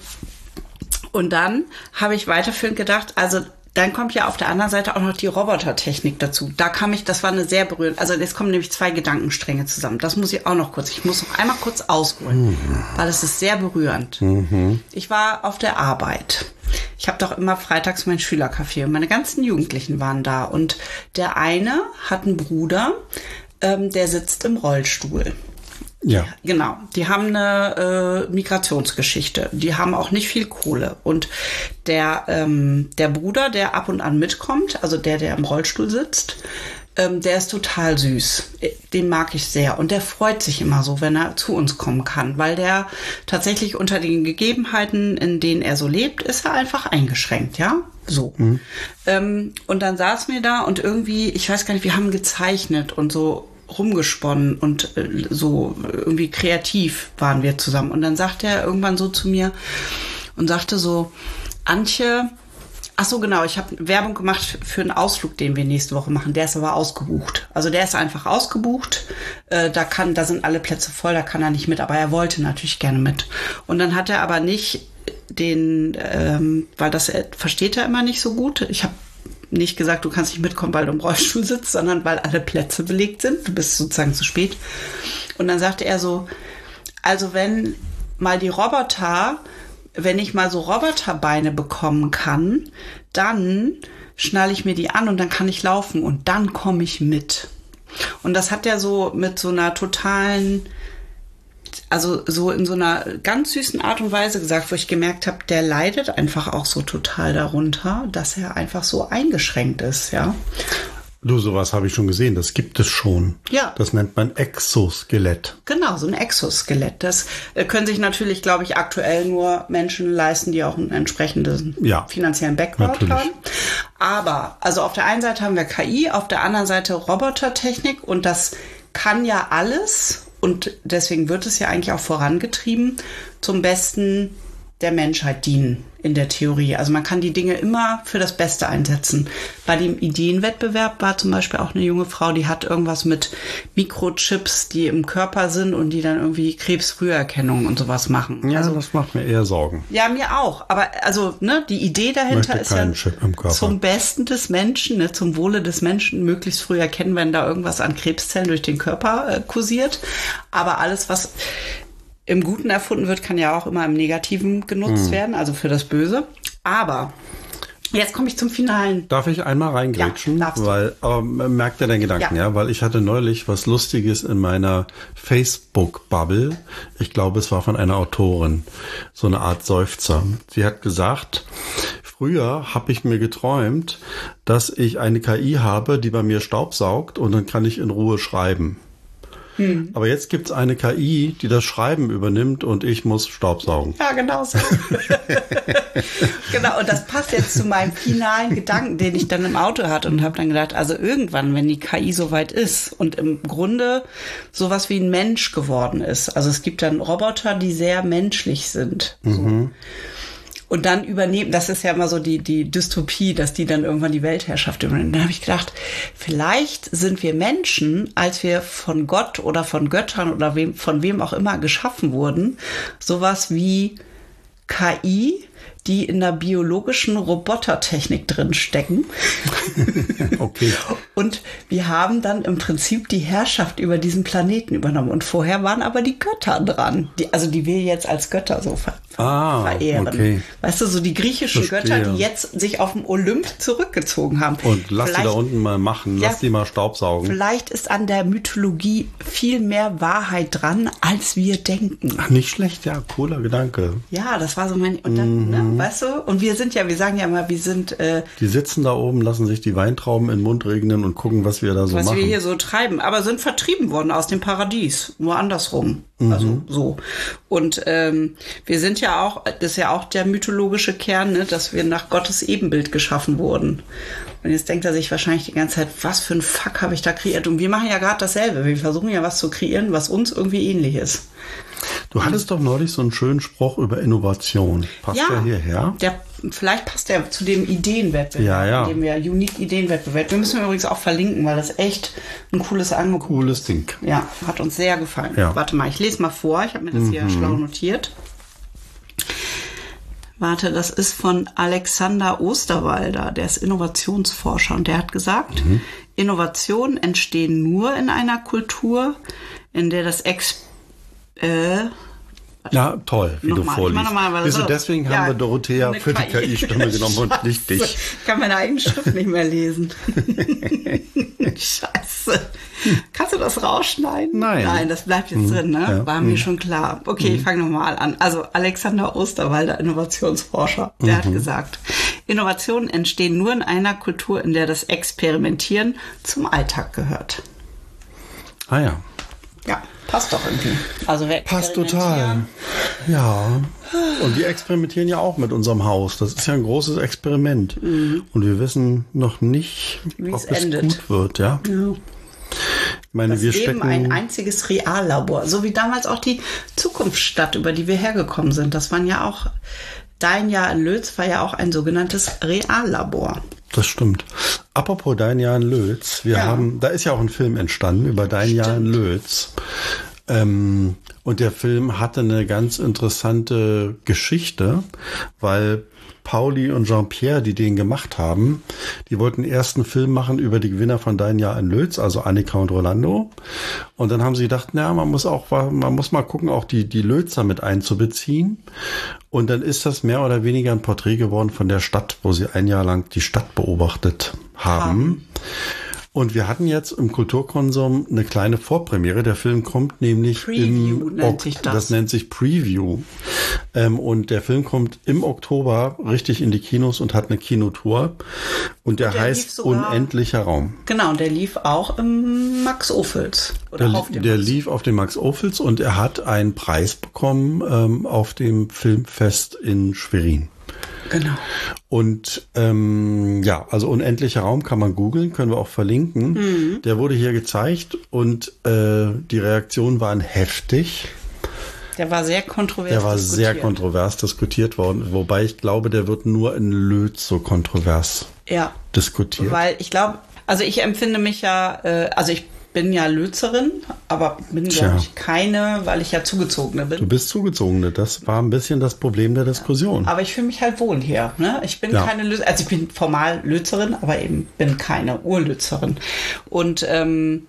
und dann habe ich weiterführend gedacht, also dann kommt ja auf der anderen Seite auch noch die Robotertechnik dazu. Da kam ich, das war eine sehr berührend. Also jetzt kommen nämlich zwei Gedankenstränge zusammen. Das muss ich auch noch kurz. Ich muss noch einmal kurz ausholen, mhm. weil es ist sehr berührend. Mhm. Ich war auf der Arbeit. Ich habe doch immer freitags mein Schülercafé und meine ganzen Jugendlichen waren da. Und der eine hat einen Bruder, ähm, der sitzt im Rollstuhl. Ja. Genau. Die haben eine äh, Migrationsgeschichte. Die haben auch nicht viel Kohle. Und der, ähm, der Bruder, der ab und an mitkommt, also der, der im Rollstuhl sitzt, ähm, der ist total süß. Den mag ich sehr. Und der freut sich immer so, wenn er zu uns kommen kann, weil der tatsächlich unter den Gegebenheiten, in denen er so lebt, ist er einfach eingeschränkt, ja? So. Mhm. Ähm, und dann saßen wir da und irgendwie, ich weiß gar nicht, wir haben gezeichnet und so rumgesponnen und äh, so irgendwie kreativ waren wir zusammen. Und dann sagte er irgendwann so zu mir und sagte so, Antje, ach so genau, ich habe Werbung gemacht für einen Ausflug, den wir nächste Woche machen. Der ist aber ausgebucht. Also der ist einfach ausgebucht. Äh, da kann, da sind alle Plätze voll, da kann er nicht mit. Aber er wollte natürlich gerne mit. Und dann hat er aber nicht den, ähm, weil das er, versteht er immer nicht so gut. Ich habe nicht gesagt, du kannst nicht mitkommen, weil du im Rollstuhl sitzt, sondern weil alle Plätze belegt sind. Du bist sozusagen zu spät. Und dann sagte er so, also wenn mal die Roboter, wenn ich mal so Roboterbeine bekommen kann, dann schnalle ich mir die an und dann kann ich laufen und dann komme ich mit. Und das hat er so mit so einer totalen, also so in so einer ganz süßen Art und Weise gesagt, wo ich gemerkt habe, der leidet einfach auch so total darunter, dass er einfach so eingeschränkt ist, ja. Du, sowas habe ich schon gesehen, das gibt es schon. Ja. Das nennt man Exoskelett. Genau, so ein Exoskelett. Das äh, können sich natürlich, glaube ich, aktuell nur Menschen leisten, die auch einen entsprechenden ja, finanziellen Background natürlich. haben. Aber, also auf der einen Seite haben wir K I, auf der anderen Seite Robotertechnik und das kann ja alles und deswegen wird es ja eigentlich auch vorangetrieben, zum Besten der Menschheit dienen in der Theorie. Also man kann die Dinge immer für das Beste einsetzen. Bei dem Ideenwettbewerb war zum Beispiel auch eine junge Frau, die hat irgendwas mit Mikrochips, die im Körper sind und die dann irgendwie Krebsfrüherkennung und sowas machen. Ja, also, das macht mir eher Sorgen. Ja, mir auch. Aber also ne, die Idee dahinter ist ja Chip im Körper. Zum Besten des Menschen, ne, zum Wohle des Menschen möglichst früh erkennen, wenn da irgendwas an Krebszellen durch den Körper äh, kursiert. Aber alles, was im Guten erfunden wird, kann ja auch immer im Negativen genutzt hm. werden, also für das Böse. Aber jetzt komme ich zum Finalen. Darf ich einmal reingrätschen? Ja, weil, aber merkt ihr den Gedanken, ja. ja? Weil ich hatte neulich was Lustiges in meiner Facebook-Bubble. Ich glaube, es war von einer Autorin. So eine Art Seufzer. Sie hat gesagt, früher habe ich mir geträumt, dass ich eine K I habe, die bei mir staubsaugt und dann kann ich in Ruhe schreiben. Hm. Aber jetzt gibt es eine K I, die das Schreiben übernimmt und ich muss Staubsaugen. Ja, genau so. Genau, und das passt jetzt zu meinem finalen Gedanken, den ich dann im Auto hatte und habe dann gedacht, also irgendwann, wenn die K I soweit ist und im Grunde sowas wie ein Mensch geworden ist, also es gibt dann Roboter, die sehr menschlich sind. So. Mhm. Und dann übernehmen, das ist ja immer so die, die Dystopie, dass die dann irgendwann die Weltherrschaft übernehmen. Dann habe ich gedacht, vielleicht sind wir Menschen, als wir von Gott oder von Göttern oder wem, von wem auch immer geschaffen wurden, sowas wie K I, die in der biologischen Robotertechnik drin stecken. Okay. Und wir haben dann im Prinzip die Herrschaft über diesen Planeten übernommen. Und vorher waren aber die Götter dran. Die, also die wir jetzt als Götter so ver ah, verehren. Okay. Weißt du, so die griechischen Verstehe. Götter, die jetzt sich auf dem Olymp zurückgezogen haben. Und lass vielleicht, die da unten mal machen. Lass ja, die mal Staubsaugen. Vielleicht ist an der Mythologie viel mehr Wahrheit dran, als wir denken. Ach, nicht schlecht, ja. Cooler Gedanke. Ja, das war so mein... Und dann, mhm. ne, weißt du? Und wir sind ja, wir sagen ja immer, wir sind... Äh, die sitzen da oben, lassen sich die Weintrauben in den Mund regnen und gucken, was wir da so was machen. Was wir hier so treiben. Aber sind vertrieben worden aus dem Paradies. Nur andersrum. Mhm. Also so. Und ähm, wir sind ja auch, das ist ja auch der mythologische Kern, ne, dass wir nach Gottes Ebenbild geschaffen wurden. Und jetzt denkt er sich wahrscheinlich die ganze Zeit, was für ein Fuck habe ich da kreiert? Und wir machen ja gerade dasselbe. Wir versuchen ja was zu kreieren, was uns irgendwie ähnlich ist. Du hattest doch neulich so einen schönen Spruch über Innovation. Passt ja, der hierher? Der, vielleicht passt der zu dem Ideenwettbewerb, ja, ja. dem wir Unique Ideenwettbewerb. Wir müssen übrigens auch verlinken, weil das echt ein cooles Angebot Cooles Ding. Ja, hat uns sehr gefallen. Ja. Warte mal, ich lese mal vor. Ich habe mir das mhm. hier schlau notiert. Warte, das ist von Alexander Osterwalder, der ist Innovationsforscher und der hat gesagt, mhm. Innovationen entstehen nur in einer Kultur, in der das Ex Äh, ja, toll, wie du mal, vorliest. Weißt du, deswegen ja, haben wir Dorothea für die K I-Stimme genommen und nicht dich. Ich kann meine eigene Schrift nicht mehr lesen. Scheiße. Kannst du das rausschneiden? Nein. Nein, das bleibt jetzt hm, drin, ne? Ja. War mir hm. schon klar. Okay, hm. ich fange nochmal an. Also Alexander Osterwalder, Innovationsforscher, der mhm. hat gesagt, Innovationen entstehen nur in einer Kultur, in der das Experimentieren zum Alltag gehört. Ah ja. Ja, passt doch irgendwie. Also wir passt total. Ja. Und wir experimentieren ja auch mit unserem Haus. Das ist ja ein großes Experiment. Mhm. Und wir wissen noch nicht, wie ob es, es gut wird. Ja. ja. Ich meine, das wir Leben stecken ein einziges Reallabor. So wie damals auch die Zukunftsstadt, über die wir hergekommen sind. Das waren ja auch, dein Jahr in Lötz war ja auch ein sogenanntes Reallabor. Das stimmt. Apropos Dein Jahr in Lötz, wir ja. haben, da ist ja auch ein Film entstanden über Dein stimmt. Jahr in Lötz. Ähm, und der Film hatte eine ganz interessante Geschichte, weil Pauli und Jean-Pierre, die den gemacht haben, die wollten erst einen Film machen über die Gewinner von Dein Jahr in Lötz, also Annika und Rolando. Und dann haben sie gedacht, na, man muss auch, man muss mal gucken, auch die, die Lötzer mit einzubeziehen. Und dann ist das mehr oder weniger ein Porträt geworden von der Stadt, wo sie ein Jahr lang die Stadt beobachtet haben. Ja. Und wir hatten jetzt im Kulturkonsum eine kleine Vorpremiere. Der Film kommt nämlich Preview im nennt sich das. Das nennt sich Preview. Ähm, und der Film kommt im Oktober richtig in die Kinos und hat eine Kinotour. Und der, der heißt sogar, Unendlicher Raum. Genau, der lief auch im Max Ophüls. Oder Der, auf dem der Max. lief auf dem Max Ophüls und er hat einen Preis bekommen ähm, auf dem Filmfest in Schwerin. Genau. Und ähm, ja, also Unendlicher Raum kann man googeln, können wir auch verlinken. Mhm. Der wurde hier gezeigt und äh, die Reaktionen waren heftig. Der war sehr kontrovers Der war diskutiert. sehr kontrovers diskutiert worden, wobei ich glaube, der wird nur in Lötz so kontrovers Ja, diskutiert. weil ich glaube, also ich empfinde mich ja, äh, also ich bin ja Lötzerin, aber bin, Tja. glaube ich, keine, weil ich ja Zugezogene bin. Du bist Zugezogene, das war ein bisschen das Problem der Diskussion. Aber ich fühle mich halt wohl hier. Ne? Ich bin Ja. keine Lötzerin, also ich bin formal Lötzerin, aber eben bin keine Urlötzerin. Und ähm,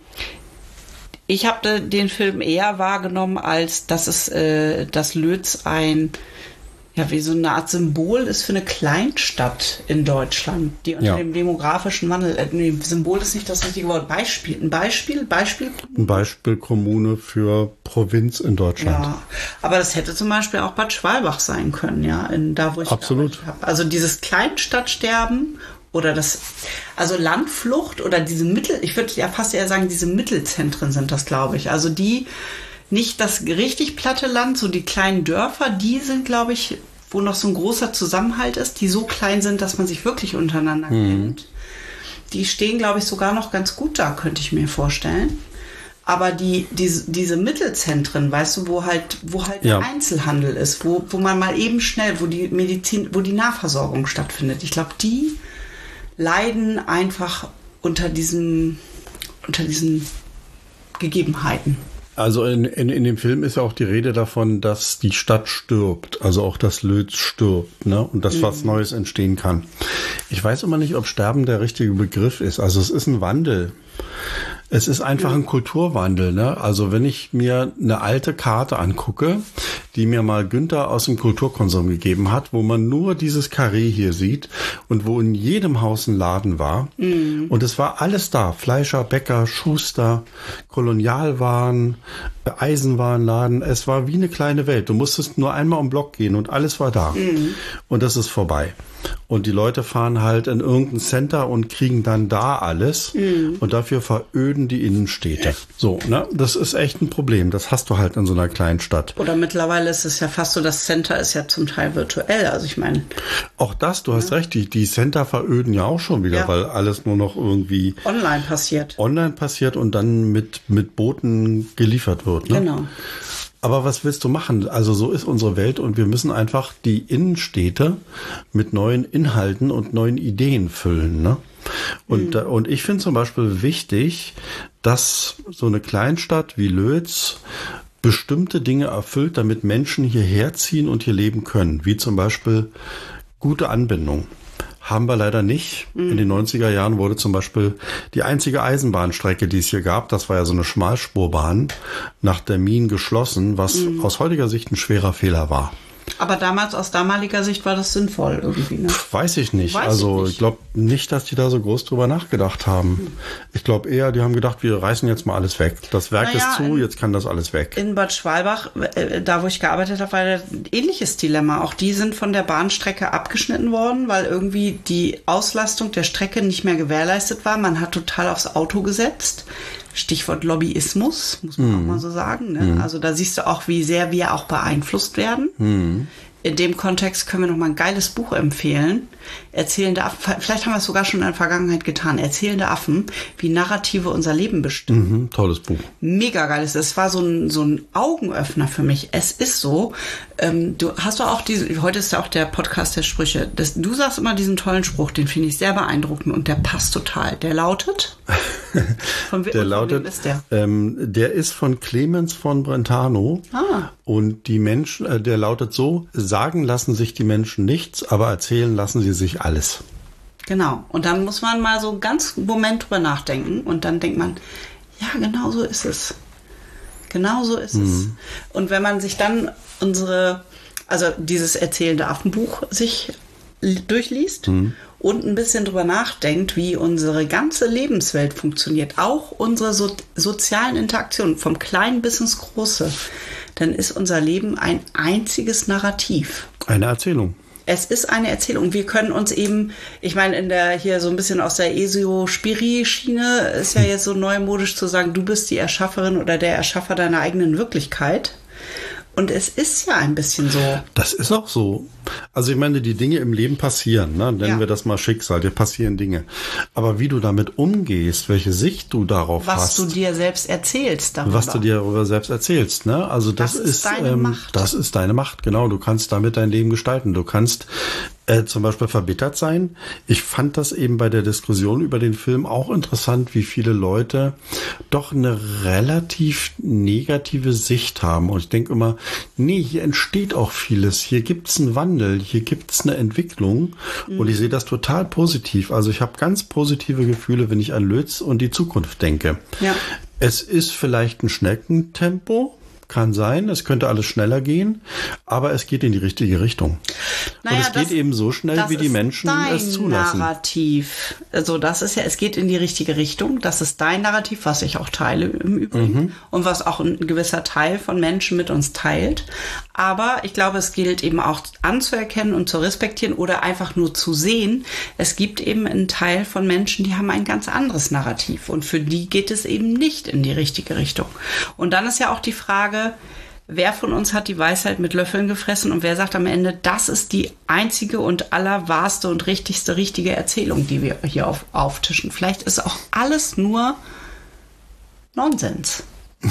ich habe den Film eher wahrgenommen, als dass es, äh, dass Lötz ein, ja, wie so eine Art Symbol ist für eine Kleinstadt in Deutschland, die unter Ja. dem demografischen Wandel, äh, nee, Symbol ist nicht das richtige Wort, Beispiel, ein Beispiel, Beispiel. Ein Beispiel Kommune für Provinz in Deutschland. Ja, aber das hätte zum Beispiel auch Bad Schwalbach sein können, ja, in, da wo ich Absolut. gearbeitet habe. Also dieses Kleinstadtsterben oder das, also Landflucht oder diese Mittel, ich würde ja fast eher sagen, diese Mittelzentren sind das, glaube ich. Also die, nicht das richtig platte Land, so die kleinen Dörfer, die sind, glaube ich, wo noch so ein großer Zusammenhalt ist, die so klein sind, dass man sich wirklich untereinander kennt. Die stehen, glaube ich, sogar noch ganz gut da, könnte ich mir vorstellen. Aber die, diese, diese Mittelzentren, weißt du, wo halt, wo halt Ja. der Einzelhandel ist, wo, wo man mal eben schnell, wo die Medizin, wo die Nahversorgung stattfindet. Ich glaube, die leiden einfach unter diesem, unter diesen Gegebenheiten. Also in, in, in dem Film ist ja auch die Rede davon, dass die Stadt stirbt, also auch das Lötz stirbt, ne? Und dass was Neues entstehen kann. Ich weiß immer nicht, ob Sterben der richtige Begriff ist. Also es ist ein Wandel. Es ist einfach ein Kulturwandel, ne? Also wenn ich mir eine alte Karte angucke, die mir mal Günther aus dem Kulturkonsum gegeben hat, wo man nur dieses Karree hier sieht und wo in jedem Haus ein Laden war. Mhm. Und es war alles da. Fleischer, Bäcker, Schuster, Kolonialwaren, Eisenwarenladen. Es war wie eine kleine Welt. Du musstest nur einmal um den Block gehen und alles war da. Mhm. Und das ist vorbei. Und die Leute fahren halt in irgendein Center und kriegen dann da alles. Mhm. Und dafür veröden die Innenstädte. So, ne? Das ist echt ein Problem. Das hast du halt in so einer kleinen Stadt. Oder mittlerweile ist es ja fast so, das Center ist ja zum Teil virtuell. Also ich meine. Auch das, du hast ja. recht, die, die Center veröden ja auch schon wieder, ja. weil alles nur noch irgendwie online passiert. Online passiert und dann mit, mit Booten geliefert wird. Ne? Genau. Aber was willst du machen? Also so ist unsere Welt und wir müssen einfach die Innenstädte mit neuen Inhalten und neuen Ideen füllen. Ne? Und, mhm. und ich finde zum Beispiel wichtig, dass so eine Kleinstadt wie Lötz bestimmte Dinge erfüllt, damit Menschen hierher ziehen und hier leben können. Wie zum Beispiel gute Anbindung. Haben wir leider nicht. Mhm. In den neunziger Jahren wurde zum Beispiel die einzige Eisenbahnstrecke, die es hier gab, das war ja so eine Schmalspurbahn, nach Termin geschlossen, was mhm. aus heutiger Sicht ein schwerer Fehler war. Aber damals, aus damaliger Sicht, war das sinnvoll irgendwie, ne? Weiß ich nicht. Weiß also ich, ich glaube nicht, dass die da so groß drüber nachgedacht haben. Hm. Ich glaube eher, die haben gedacht, wir reißen jetzt mal alles weg. Das Werk naja, ist zu, in, jetzt kann das alles weg. In Bad Schwalbach, äh, da wo ich gearbeitet habe, war ein ähnliches Dilemma. Auch die sind von der Bahnstrecke abgeschnitten worden, weil irgendwie die Auslastung der Strecke nicht mehr gewährleistet war. Man hat total aufs Auto gesetzt. Stichwort Lobbyismus, muss man mm. auch mal so sagen. Ne? Mm. Also da siehst du auch, wie sehr wir auch beeinflusst werden. Mm. In dem Kontext können wir noch mal ein geiles Buch empfehlen. Erzählende Affen, vielleicht haben wir es sogar schon in der Vergangenheit getan. Erzählende Affen, wie Narrative unser Leben bestimmen. Mhm, tolles Buch. Mega geiles. Das war so ein, so ein Augenöffner für mich. Es ist so, ähm, du hast doch auch diese, heute ist ja auch der Podcast der Sprüche. Das, du sagst immer diesen tollen Spruch, den finde ich sehr beeindruckend und der passt total. Der lautet? Von, der von lautet, wem ist der? Ähm, der ist von Clemens von Brentano. Ah. Und die Menschen, äh, der lautet so: Sagen lassen sich die Menschen nichts, aber erzählen lassen sie sich alles. Genau. Und dann muss man mal so einen ganz Moment drüber nachdenken und dann denkt man, ja, genau so ist es. Genau so ist mhm. es. Und wenn man sich dann unsere, also dieses erzählende Affenbuch sich durchliest mhm. und ein bisschen drüber nachdenkt, wie unsere ganze Lebenswelt funktioniert, auch unsere so- sozialen Interaktionen, vom Kleinen bis ins Große, dann ist unser Leben ein einziges Narrativ. Eine Erzählung. Es ist eine Erzählung. Wir können uns eben, ich meine, in der hier so ein bisschen aus der Esio-Spiri-Schiene ist ja jetzt so neumodisch zu sagen, du bist die Erschafferin oder der Erschaffer deiner eigenen Wirklichkeit. Und es ist ja ein bisschen so. Das ist auch so. Also ich meine, die Dinge im Leben passieren, ne? Nennen ja. wir das mal Schicksal, dir passieren Dinge. Aber wie du damit umgehst, welche Sicht du darauf was hast. Was du dir selbst erzählst darüber. Was du dir darüber selbst erzählst, ne? Also das, das ist, ist deine ähm, Macht. Das ist deine Macht, genau. Du kannst damit dein Leben gestalten. Du kannst äh, zum Beispiel verbittert sein. Ich fand das eben bei der Diskussion über den Film auch interessant, wie viele Leute doch eine relativ negative Sicht haben. Und ich denke immer, nee, hier entsteht auch vieles. Hier gibt's einen Wandel. Hier gibt's eine Entwicklung mhm. und ich sehe das total positiv. Also ich habe ganz positive Gefühle, wenn ich an Lötz und die Zukunft denke. Ja. Es ist vielleicht ein Schneckentempo, kann sein, es könnte alles schneller gehen, aber es geht in die richtige Richtung. Naja, und es das, geht eben so schnell, wie die Menschen es zulassen. Narrativ. Also das ist ja, es geht in die richtige Richtung. Das ist dein Narrativ, was ich auch teile im Übrigen mhm. und was auch ein gewisser Teil von Menschen mit uns teilt. Aber ich glaube, es gilt eben auch anzuerkennen und zu respektieren oder einfach nur zu sehen. Es gibt eben einen Teil von Menschen, die haben ein ganz anderes Narrativ und für die geht es eben nicht in die richtige Richtung. Und dann ist ja auch die Frage, wer von uns hat die Weisheit mit Löffeln gefressen und wer sagt am Ende, das ist die einzige und allerwahrste und richtigste, richtige Erzählung, die wir hier auf, auftischen. Vielleicht ist auch alles nur Nonsens.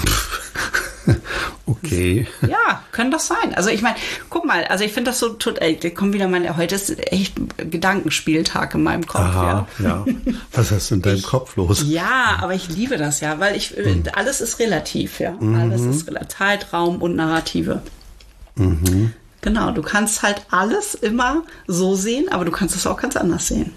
Okay. Ja, kann das sein. Also ich meine, guck mal, also ich finde das so, ey, da kommt wieder meine, heute ist echt ein Gedankenspieltag in meinem Kopf. Aha, ja. ja. Was ist in deinem ich, Kopf los? Ja, aber ich liebe das ja, weil ich, mhm. alles ist relativ, ja. Mhm. Alles ist relativ. Zeitraum und Narrative. Mhm. Genau, du kannst halt alles immer so sehen, aber du kannst es auch ganz anders sehen.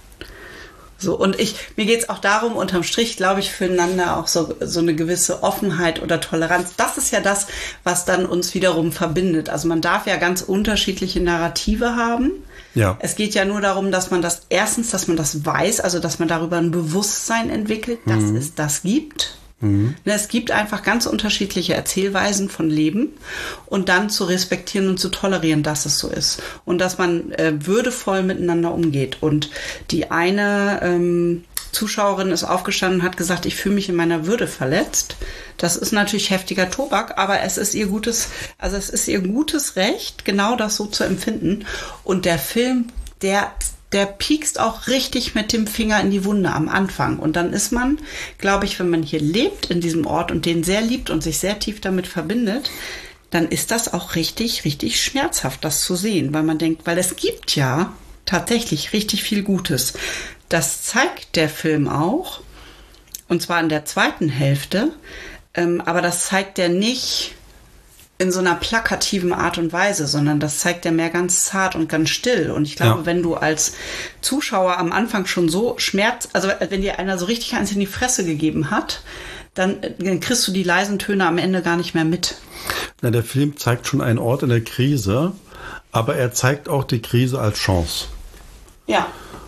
So, und ich, mir geht es auch darum, unterm Strich, glaube ich, füreinander auch so, so eine gewisse Offenheit oder Toleranz. Das ist ja das, was dann uns wiederum verbindet. Also man darf ja ganz unterschiedliche Narrative haben. Ja. Es geht ja nur darum, dass man das, erstens, dass man das weiß, also dass man darüber ein Bewusstsein entwickelt, dass mhm. es das gibt. Mhm. Es gibt einfach ganz unterschiedliche Erzählweisen von Leben und dann zu respektieren und zu tolerieren, dass es so ist. Und dass man äh, würdevoll miteinander umgeht. Und die eine ähm, Zuschauerin ist aufgestanden und hat gesagt, ich fühle mich in meiner Würde verletzt. Das ist natürlich heftiger Tobak, aber es ist ihr gutes, also es ist ihr gutes Recht, genau das so zu empfinden. Und der Film, der der piekst auch richtig mit dem Finger in die Wunde am Anfang. Und dann ist man, glaube ich, wenn man hier lebt in diesem Ort und den sehr liebt und sich sehr tief damit verbindet, dann ist das auch richtig, richtig schmerzhaft, das zu sehen. Weil man denkt, weil es gibt ja tatsächlich richtig viel Gutes. Das zeigt der Film auch. Und zwar in der zweiten Hälfte. Ähm, aber das zeigt er nicht in so einer plakativen Art und Weise, sondern das zeigt er mehr ganz zart und ganz still. Und ich glaube, ja. wenn du als Zuschauer am Anfang schon so Schmerz, also wenn dir einer so richtig eins in die Fresse gegeben hat, dann, dann kriegst du die leisen Töne am Ende gar nicht mehr mit. Na, der Film zeigt schon einen Ort in der Krise, aber er zeigt auch die Krise als Chance. Ja.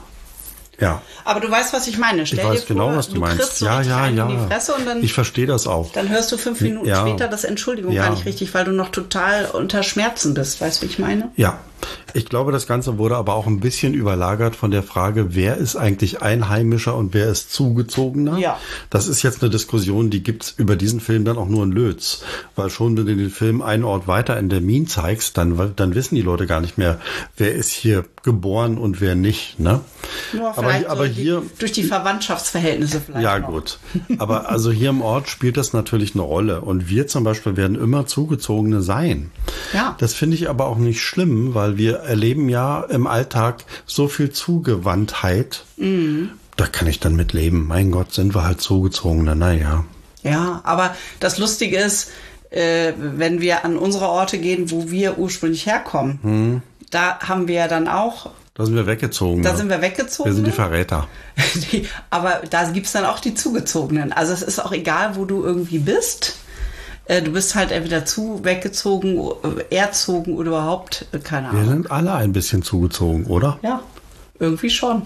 Ja. Aber du weißt, was ich meine. Stell ich weiß dir genau, vor, was du, du meinst. kriegst so ja, ja, ja. in die Fresse und dann, ich verstehe das auch. Dann hörst du fünf Minuten ja. später das Entschuldigung ja. gar nicht richtig, weil du noch total unter Schmerzen bist. Weißt du, wie ich meine? Ja. Ich glaube, das Ganze wurde aber auch ein bisschen überlagert von der Frage, wer ist eigentlich Einheimischer und wer ist Zugezogener? Ja. Das ist jetzt eine Diskussion, die gibt's über diesen Film dann auch nur in Lötz. Weil schon, wenn du den Film einen Ort weiter in der Min zeigst, dann, dann wissen die Leute gar nicht mehr, wer ist hier geboren und wer nicht. Ne? Nur aber, so aber hier die, durch die Verwandtschaftsverhältnisse vielleicht. Ja, noch. gut. Aber also hier im Ort spielt das natürlich eine Rolle. Und wir zum Beispiel werden immer Zugezogene sein. Ja. Das finde ich aber auch nicht schlimm, weil wir erleben ja im Alltag so viel Zugewandtheit. Mhm. Da kann ich dann mit leben. Mein Gott, sind wir halt Zugezogene, naja. Ja, aber das Lustige ist, äh, wenn wir an unsere Orte gehen, wo wir ursprünglich herkommen, mhm. da haben wir ja dann auch... Da sind wir weggezogen. Da sind wir weggezogen. Wir sind die Verräter. Die, aber da gibt's dann auch die Zugezogenen. Also es ist auch egal, wo du irgendwie bist. Du bist halt entweder zu weggezogen, erzogen oder überhaupt, keine Ahnung. Wir sind alle ein bisschen zugezogen, oder? Ja. Irgendwie schon.